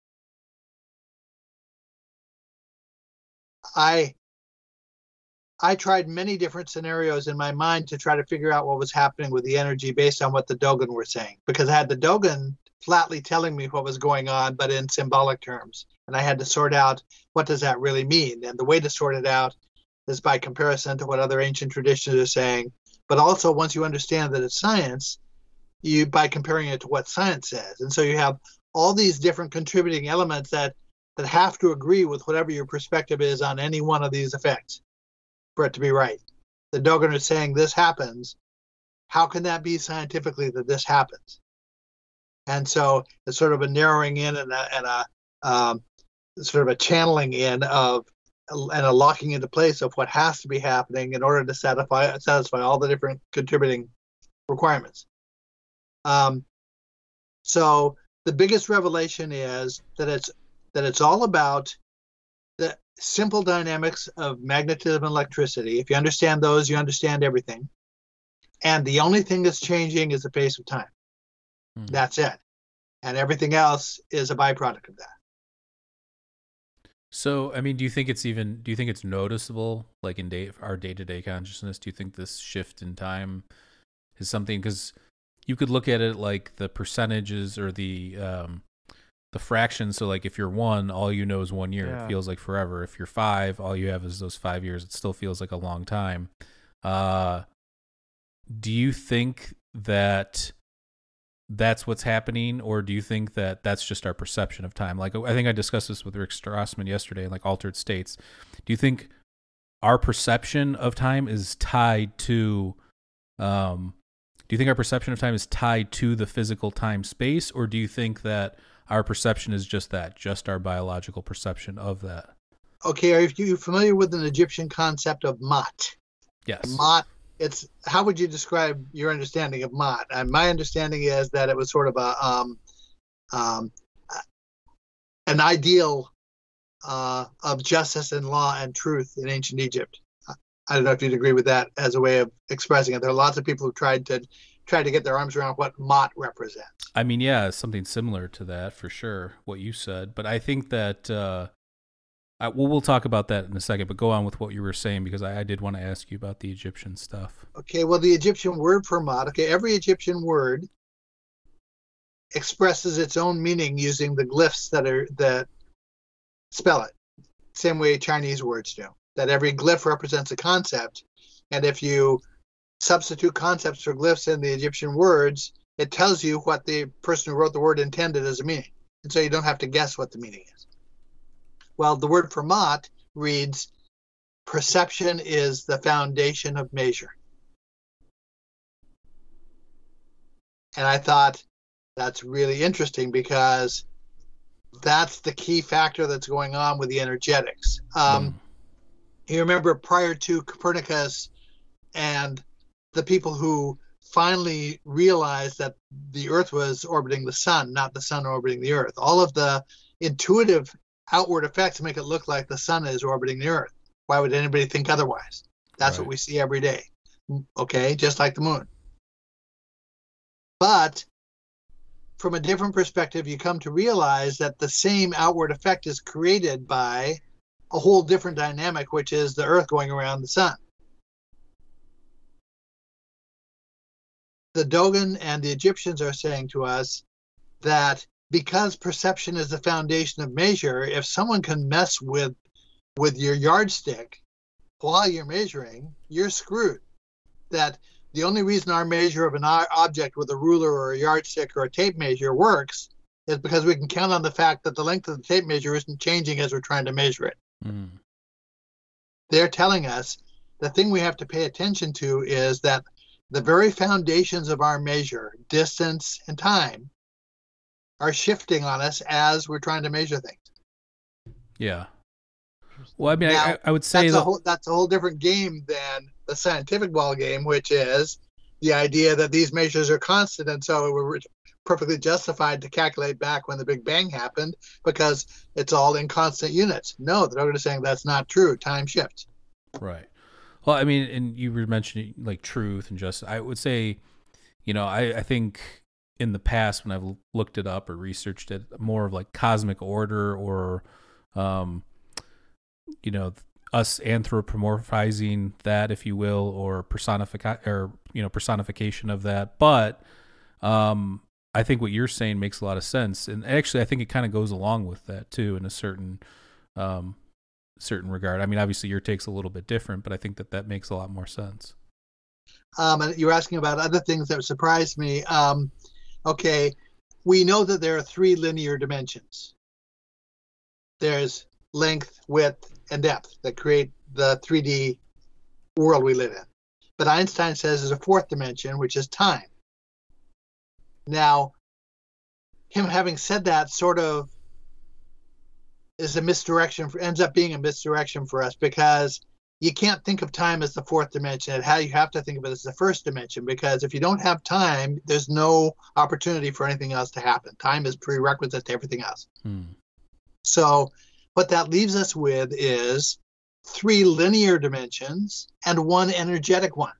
I I tried many different scenarios in my mind to try to figure out what was happening with the energy based on what the Dogon were saying, because I had the Dogon flatly telling me what was going on, but in symbolic terms, and I had to sort out what does that really mean. And the way to sort it out is by comparison to what other ancient traditions are saying, but also once you understand that it's science, you by comparing it to what science says. And so you have all these different contributing elements that that have to agree with whatever your perspective is on any one of these effects for it to be right. The Dogon is saying this happens. How can that be scientifically that this happens? And so it's sort of a narrowing in and a, and a um, sort of a channeling in of and a locking into place of what has to be happening in order to satisfy satisfy all the different contributing requirements. Um, so the biggest revelation is that it's that it's all about the simple dynamics of magnetism and electricity. If you understand those, you understand everything. And the only thing that's changing is the pace of time. Hmm. That's it. And everything else is a byproduct of that. So, I mean, do you think it's even, do you think it's noticeable, like in day, our day-to-day consciousness? Do you think this shift in time is something, because you could look at it like the percentages or the, um, the fractions. So like if you're one, all you know is one year. Yeah. It feels like forever. If you're five, all you have is those five years. It still feels like a long time. Uh, do you think that that's what's happening, or do you think that that's just our perception of time? Like, I think I discussed this with Rick Strassman yesterday, like Altered States. Do you think our perception of time is tied to, um, do you think our perception of time is tied to the physical time space, or do you think that our perception is just that, just our biological perception of that? Okay, are you familiar with an Egyptian concept of Ma'at? Yes. Ma'at. It's, how would you describe your understanding of Ma'at? And my understanding is that it was sort of a um, um, an ideal uh, of justice and law and truth in ancient Egypt. I don't know if you'd agree with that as a way of expressing it. There are lots of people who tried to try to get their arms around what Ma'at represents. I mean, yeah, something similar to that for sure, what you said. But I think that uh, I, well, we'll talk about that in a second, but go on with what you were saying, because I, I did want to ask you about the Egyptian stuff. Okay, well, the Egyptian word for Ma'at, okay, every Egyptian word expresses its own meaning using the glyphs that are that spell it. Same way Chinese words do. That every glyph represents a concept, and if you substitute concepts for glyphs in the Egyptian words, it tells you what the person who wrote the word intended as a meaning, and so you don't have to guess what the meaning is. Well, the word for Ma'at reads, perception is the foundation of measure. And I thought that's really interesting, because that's the key factor that's going on with the energetics. Um, mm. You remember prior to Copernicus and the people who finally realized that the Earth was orbiting the sun, not the sun orbiting the Earth. All of the intuitive outward effects make it look like the sun is orbiting the Earth. Why would anybody think otherwise? That's right. What we see every day. Okay, just like the moon. But from a different perspective, you come to realize that the same outward effect is created by a whole different dynamic, which is the Earth going around the sun. The Dogon and the Egyptians are saying to us that because perception is the foundation of measure, if someone can mess with with your yardstick while you're measuring, you're screwed. That The only reason our measure of an object with a ruler or a yardstick or a tape measure works is because we can count on the fact that the length of the tape measure isn't changing as we're trying to measure it. Mm. They're telling us the thing we have to pay attention to is that the very foundations of our measure, distance and time, are shifting on us as we're trying to measure things. Yeah. Well, I mean, now, I, I would say that's, that... a whole, that's a whole different game than the scientific ball game, which is the idea that these measures are constant, and so we're perfectly justified to calculate back when the Big Bang happened because it's all in constant units. No, the Dogen is saying that's not true. Time shifts. Right. Well, I mean, and you were mentioning like truth and justice. I would say, you know, I, I think in the past when I've looked it up or researched it, more of like cosmic order or, um, you know, us anthropomorphizing that, if you will, or personification or, you know, personification of that. But um, I think what you're saying makes a lot of sense. And actually, I think it kind of goes along with that too, in a certain, um, certain regard. I mean, obviously your take's a little bit different, but I think that that makes a lot more sense. Um, and you're asking about other things that surprised me. Um, okay. We know that there are three linear dimensions. There's length, width, and depth that create the three D world we live in. But Einstein says there's a fourth dimension, which is time. Now, him having said that sort of is a misdirection, for, ends up being a misdirection for us because you can't think of time as the fourth dimension. And how you have to think of it as the first dimension, because if you don't have time, there's no opportunity for anything else to happen. Time is prerequisite to everything else. Hmm. So what that leaves us with is three linear dimensions and one energetic one.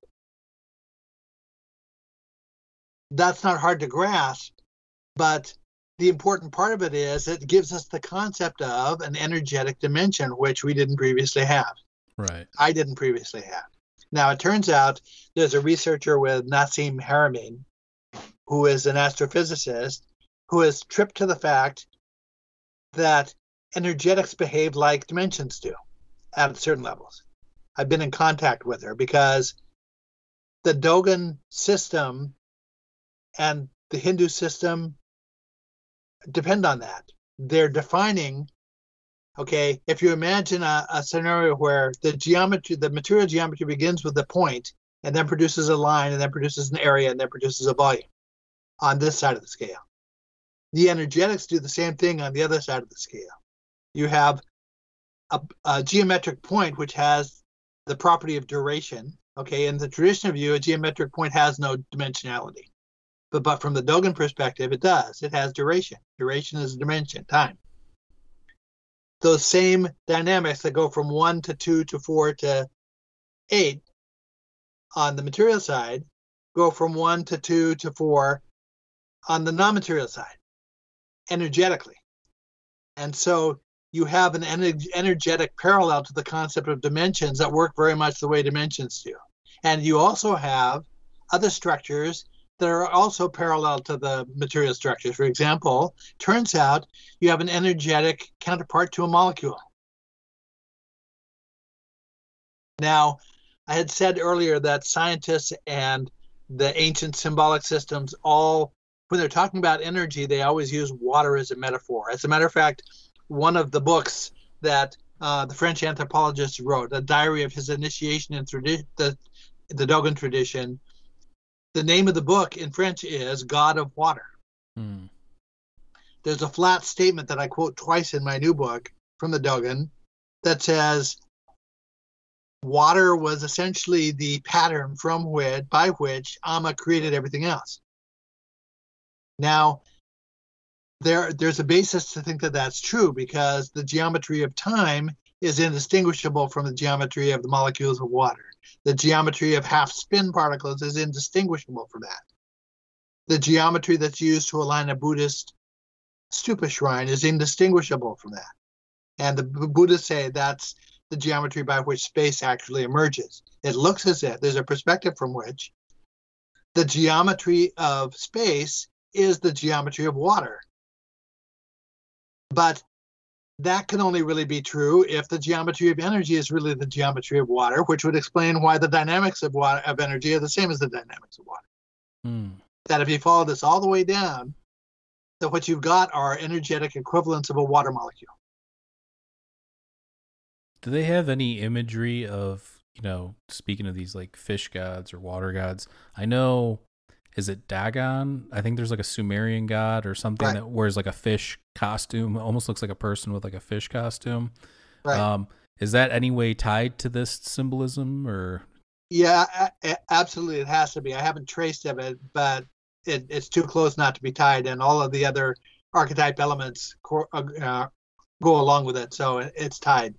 That's not hard to grasp, but the important part of it is it gives us the concept of an energetic dimension, which we didn't previously have. Right. I didn't previously have. Now, it turns out there's a researcher with Nassim Haramein, who is an astrophysicist, who has tripped to the fact that energetics behave like dimensions do at certain levels. I've been in contact with her because the Dogen system and the Hindu system depend on that. They're defining, okay, if you imagine a, a scenario where the geometry, the material geometry begins with a point and then produces a line and then produces an area and then produces a volume on this side of the scale. The energetics do the same thing on the other side of the scale. You have a, a geometric point which has the property of duration. Okay, in the traditional view, a geometric point has no dimensionality. But, but from the Dogen perspective, it does. It has duration. Duration is a dimension, time. Those same dynamics that go from one to two to four to eight on the material side go from one to two to four on the non-material side, energetically. And so you have an ener- energetic parallel to the concept of dimensions that work very much the way dimensions do. And you also have other structures that are also parallel to the material structures. For example, turns out you have an energetic counterpart to a molecule. Now, I had said earlier that scientists and the ancient symbolic systems all, when they're talking about energy, they always use water as a metaphor. As a matter of fact, one of the books that uh, the French anthropologist wrote, a diary of his initiation in tradi- the, the Dogen tradition, the name of the book in French is God of Water. Hmm. There's a flat statement that I quote twice in my new book from the Dogen that says, water was essentially the pattern from which, by which Amma created everything else. Now, there, there's a basis to think that that's true because the geometry of time is indistinguishable from the geometry of the molecules of water. The geometry of half-spin particles is indistinguishable from that. The geometry that's used to align a Buddhist stupa shrine is indistinguishable from that. And the Buddhists say that's the geometry by which space actually emerges. It looks as if there's a perspective from which the geometry of space is the geometry of water. But that can only really be true if the geometry of energy is really the geometry of water, which would explain why the dynamics of water of energy are the same as the dynamics of water. Hmm. That if you follow this all the way down, that what you've got are energetic equivalents of a water molecule. Do they have any imagery of, you know, speaking of these like fish gods or water gods? I know, is it Dagon? I think there's like a Sumerian god or something Right. that wears like a fish costume. It almost looks like a person with like a fish costume. Right. Um, is that any way tied to this symbolism or? Yeah, a- a- absolutely. It has to be. I haven't traced of it, but it, it's too close not to be tied, and all of the other archetype elements co- uh, go along with it, so it, it's tied.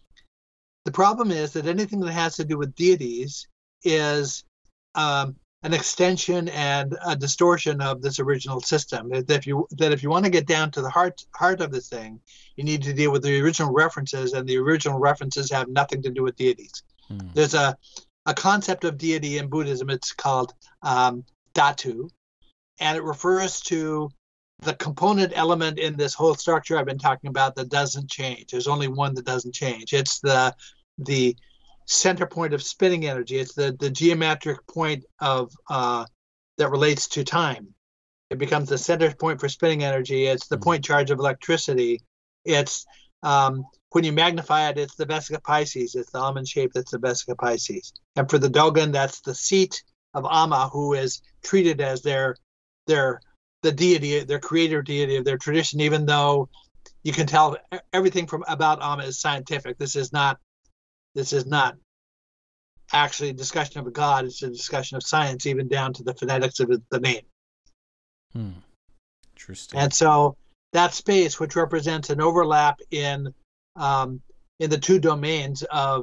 The problem is that anything that has to do with deities is um, an extension and a distortion of this original system. That if you that if you want to get down to the heart heart of this thing, you need to deal with the original references, and the original references have nothing to do with deities. Hmm. There's a a concept of deity in Buddhism. It's called um, Datu, and it refers to the component element in this whole structure I've been talking about that doesn't change. There's only one that doesn't change. It's the the center point of spinning energy. It's the, the geometric point of uh, that relates to time. It becomes the center point for spinning energy. It's the point charge of electricity. It's um, when you magnify it, it's the Vesica Pisces. It's the almond shape that's the Vesica Pisces. And for the Dogon, that's the seat of Amma, who is treated as their their the deity, their creator deity of their tradition, even though you can tell everything from about Amma is scientific. This is not this is not actually a discussion of a god. It's a discussion of science, even down to the phonetics of the name. Hmm. Interesting. And so that space, which represents an overlap in um, in the two domains of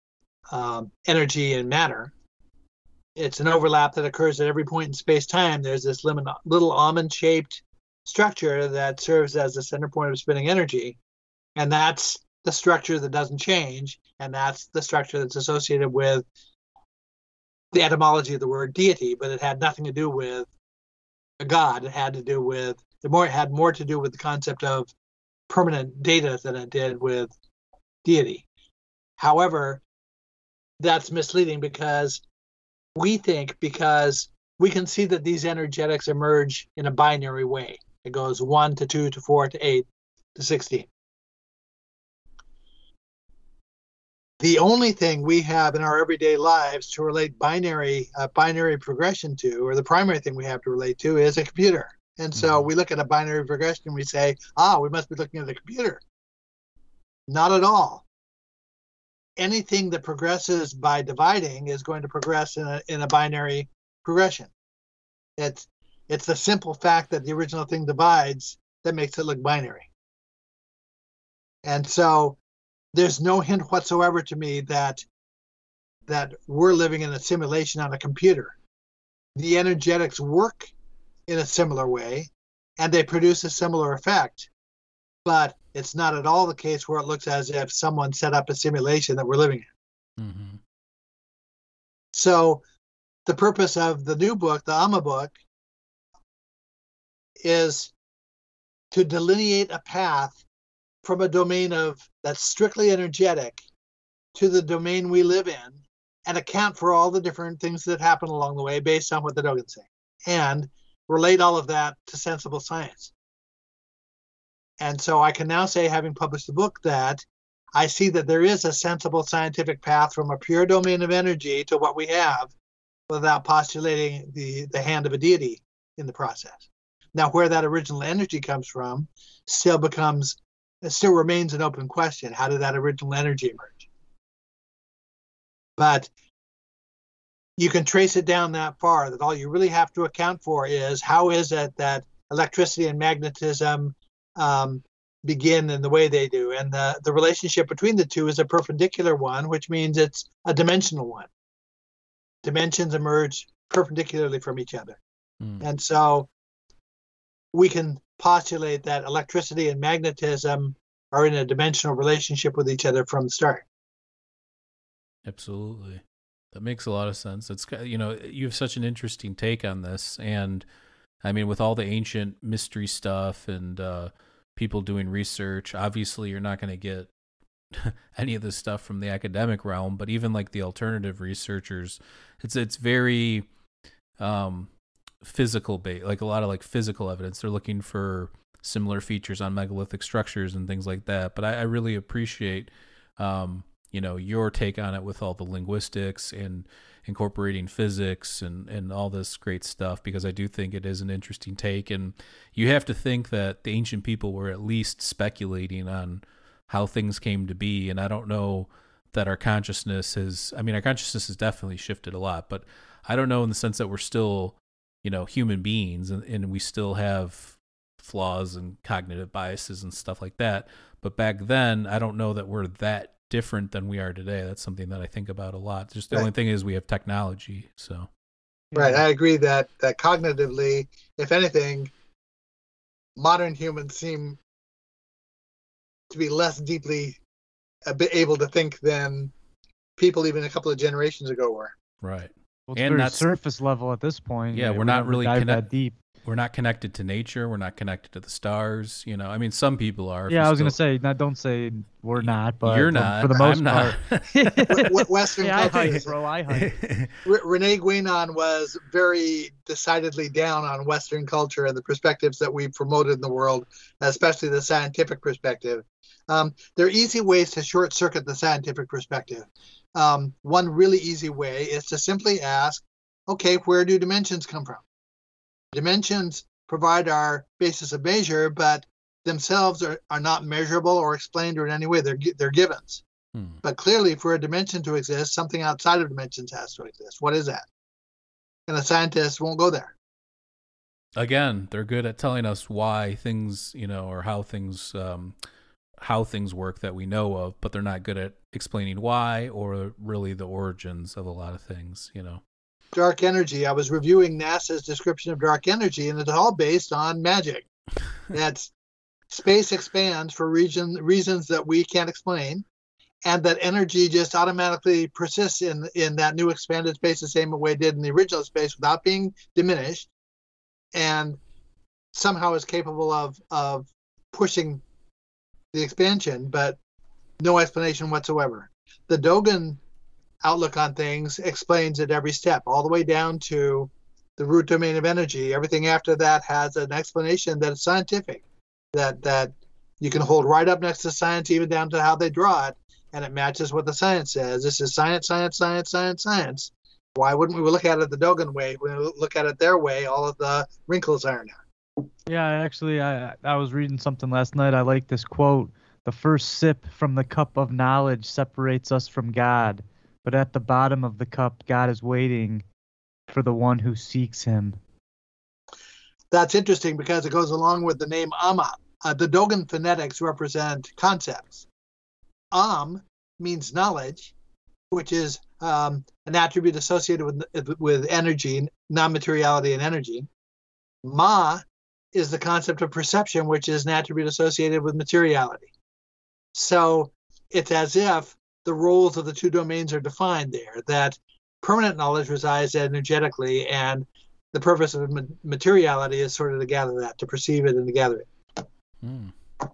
um, energy and matter, it's an overlap that occurs at every point in space-time. There's this little almond-shaped structure that serves as the center point of spinning energy, and that's the structure that doesn't change, and that's the structure that's associated with the etymology of the word deity, but it had nothing to do with a god. It had to do with the more it had more to do with the concept of permanent data than it did with deity. However, that's misleading because we think because we can see that these energetics emerge in a binary way. It goes one to two to four to eight to sixteen. The only thing we have in our everyday lives to relate binary uh, binary progression to, or the primary thing we have to relate to, is a computer. And so Mhm. we look at a binary progression and we say, ah, we must be looking at a computer. Not at all. Anything that progresses by dividing is going to progress in a, in a binary progression. It's, it's the simple fact that the original thing divides that makes it look binary. And so there's no hint whatsoever to me that that we're living in a simulation on a computer. The energetics work in a similar way, and they produce a similar effect, but it's not at all the case where it looks as if someone set up a simulation that we're living in. Mm-hmm. So the purpose of the new book, the Amma book, is to delineate a path from a domain of that's strictly energetic to the domain we live in, and account for all the different things that happen along the way based on what the Dogen say, and relate all of that to sensible science. And so I can now say, having published the book, that I see that there is a sensible scientific path from a pure domain of energy to what we have without postulating the, the hand of a deity in the process. Now, where that original energy comes from still becomes, it still remains an open question. How did that original energy emerge? But you can trace it down that far, that all you really have to account for is how is it that electricity and magnetism um, begin in the way they do. And the, the relationship between the two is a perpendicular one, which means it's a dimensional one. Dimensions emerge perpendicularly from each other. Mm. And so we can postulate that electricity and magnetism are in a dimensional relationship with each other from the start. Absolutely. That makes a lot of sense. It's, you know, you have such an interesting take on this. And I mean, with all the ancient mystery stuff and, uh, people doing research. Obviously, you're not going to get any of this stuff from the academic realm, but even like the alternative researchers, it's it's very um, physical based, like a lot of like physical evidence. They're looking for similar features on megalithic structures and things like that. But I, I really appreciate, um, you know, your take on it with all the linguistics and incorporating physics and, and all this great stuff, because I do think it is an interesting take. And you have to think that the ancient people were at least speculating on how things came to be. And I don't know that our consciousness has, I mean, our consciousness has definitely shifted a lot, but I don't know in the sense that we're still, you know, human beings and, and we still have flaws and cognitive biases and stuff like that. But back then, I don't know that we're that different than we are today. That's something that I think about a lot. Just the right. only thing is we have technology. So, right. I agree that, that cognitively, if anything, modern humans seem to be less deeply a bit able to think than people even a couple of generations ago were. Right. Well, it's and very that's surface level at this point. Yeah, We'll we're not never really dive connect- that deep. We're not connected to nature. We're not connected to the stars. You know, I mean, some people are. Yeah, I was still... going to say, not don't say we're not, but you're for, not. for the most I'm part. Not. Western yeah, I culture. hype, bro. I hype. Rene Guénon was very decidedly down on Western culture and the perspectives that we promoted in the world, especially the scientific perspective. Um, there are easy ways to short circuit the scientific perspective. Um, one really easy way is to simply ask, okay, where do dimensions come from? Dimensions provide our basis of measure, but themselves are, are not measurable or explained or in any way. They're they're givens. Hmm. But clearly, for a dimension to exist, something outside of dimensions has to exist. What is that? And a scientist won't go there. Again, they're good at telling us why things, you know, or how things um, how things work that we know of, but they're not good at explaining why or really the origins of a lot of things, you know. Dark energy. I was reviewing NASA's description of dark energy, and it's all based on magic. That's space expands for region, reasons that we can't explain, and that energy just automatically persists in in that new expanded space the same way it did in the original space without being diminished, and somehow is capable of of pushing the expansion, but no explanation whatsoever. The Dogen outlook on things explains it every step, all the way down to the root domain of energy. Everything after that has an explanation that is scientific, that that you can hold right up next to science, even down to how they draw it, and it matches what the science says. This is science, science, science, science, science. Why wouldn't we look at it the Dogen way? When we look at it their way, all of the wrinkles iron out. Yeah, actually, I I was reading something last night. I like this quote: "The first sip from the cup of knowledge separates us from God. But at the bottom of the cup, God is waiting for the one who seeks him." That's interesting because it goes along with the name Amma. Uh, the Dogen phonetics represent concepts. Am means knowledge, which is um, an attribute associated with, with energy, non-materiality and energy. Ma is the concept of perception, which is an attribute associated with materiality. So it's as if the roles of the two domains are defined there, that permanent knowledge resides energetically, and the purpose of materiality is sort of to gather that, to perceive it and to gather it. Hmm.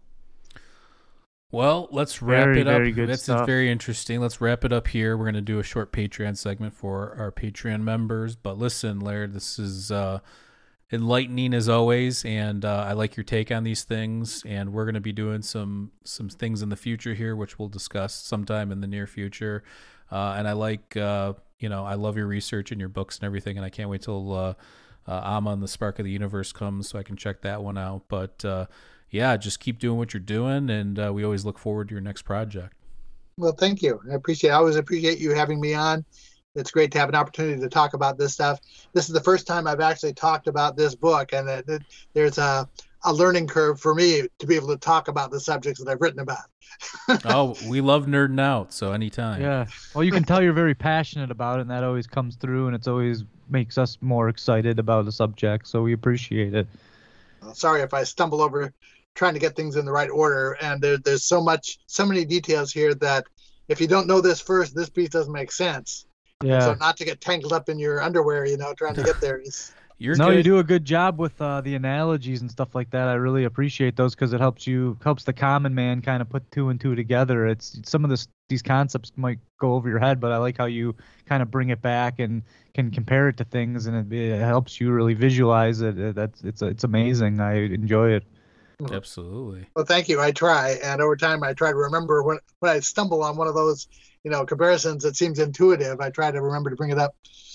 Well, let's wrap very, it up. Very good That's stuff. very interesting. Let's wrap it up here. We're going to do a short Patreon segment for our Patreon members. But listen, Laird, this is uh, enlightening as always, and uh, I like your take on these things. And we're going to be doing some some things in the future here, which we'll discuss sometime in the near future. Uh, and I like, uh, you know, I love your research and your books and everything, and I can't wait till uh, uh, Amma and the Spark of the Universe comes so I can check that one out. But uh, yeah, just keep doing what you're doing, and uh, we always look forward to your next project. Well, thank you. I appreciate. I always appreciate you having me on. It's great to have an opportunity to talk about this stuff. This is the first time I've actually talked about this book, and it, it, there's a, a learning curve for me to be able to talk about the subjects that I've written about. Oh, we love nerding out, so anytime. Yeah. Well, you can tell you're very passionate about it, and that always comes through, and it's always makes us more excited about the subject, so we appreciate it. Well, sorry if I stumble over trying to get things in the right order, and there, there's so much, so many details here that if you don't know this first, this piece doesn't make sense. Yeah. So not to get tangled up in your underwear, you know, trying to get there is. You're no, good. you do a good job with uh, the analogies and stuff like that. I really appreciate those because it helps you helps the common man kind of put two and two together. It's some of this these concepts might go over your head, but I like how you kind of bring it back and can compare it to things, and it, it helps you really visualize it. it that's it's it's amazing. I enjoy it. Absolutely. Well, thank you. I try, and over time, I try to remember when when I stumble on one of those, you know, comparisons that seems intuitive. I try to remember to bring it up.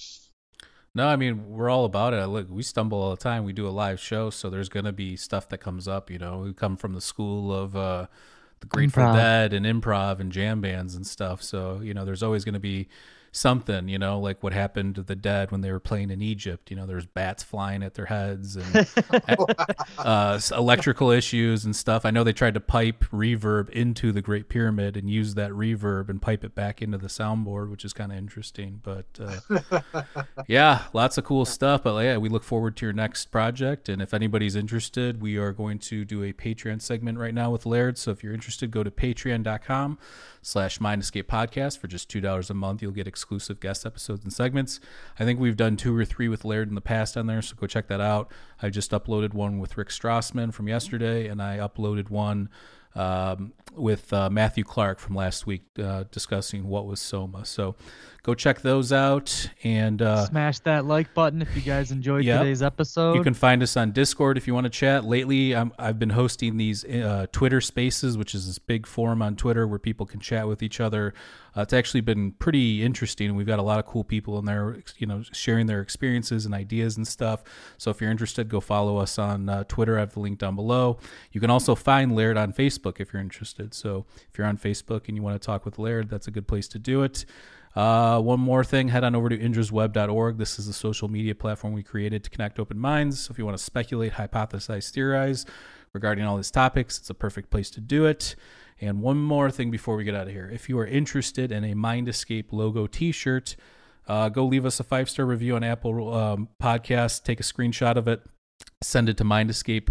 No, I mean, we're all about it. Look, we stumble all the time. We do a live show, so there's going to be stuff that comes up. You know, we come from the school of uh, the Grateful Improv. Dead and improv and jam bands and stuff. So, you know, there's always going to be something, you know, like what happened to the Dead when they were playing in Egypt. You know, there's bats flying at their heads and uh, electrical issues and stuff. I know they tried to pipe reverb into the Great Pyramid and use that reverb and pipe it back into the soundboard, which is kind of interesting. But uh, yeah, lots of cool stuff. But yeah, we look forward to your next project. And if anybody's interested, we are going to do a Patreon segment right now with Laird. So if you're interested, go to patreon.com slash Mind Escape Podcast for just two dollars a month. You'll get exclusive guest episodes and segments. I think we've done two or three with Laird in the past on there, so go check that out. I just uploaded one with Rick Strassman from yesterday, and I uploaded one um, with uh, Matthew Clark from last week uh, discussing what was Soma. So go check those out. And uh, Smash that like button if you guys enjoyed Yep. today's episode. you can find us on Discord if you want to chat. Lately, I'm, I've been hosting these uh, Twitter Spaces, which is this big forum on Twitter where people can chat with each other. Uh, it's actually been pretty interesting. We've got a lot of cool people in there, you know, sharing their experiences and ideas and stuff. So if you're interested, go follow us on uh, Twitter. I have the link down below. You can also find Laird on Facebook if you're interested. So if you're on Facebook and you want to talk with Laird, that's a good place to do it. Uh, one more thing, head on over to indras web dot org. This is a social media platform we created to connect open minds. So if you want to speculate, hypothesize, theorize regarding all these topics, it's a perfect place to do it. And one more thing before we get out of here. If you are interested in a Mind Escape logo t-shirt, uh, go leave us a five-star review on Apple um, Podcasts. Take a screenshot of it. Send it to mindescapepodcast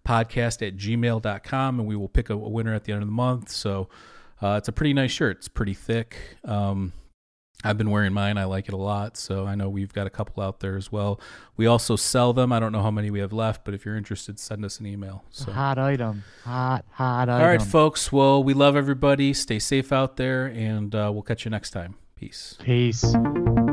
at gmail dot com, and we will pick a, a winner at the end of the month. So uh, it's a pretty nice shirt. It's pretty thick. Um, I've been wearing mine. I like it a lot. So I know we've got a couple out there as well. We also sell them. I don't know how many we have left, but if you're interested, send us an email. So. Hot item. Hot, hot All item. right, folks. Well, we love everybody. Stay safe out there, and uh, we'll catch you next time. Peace. Peace.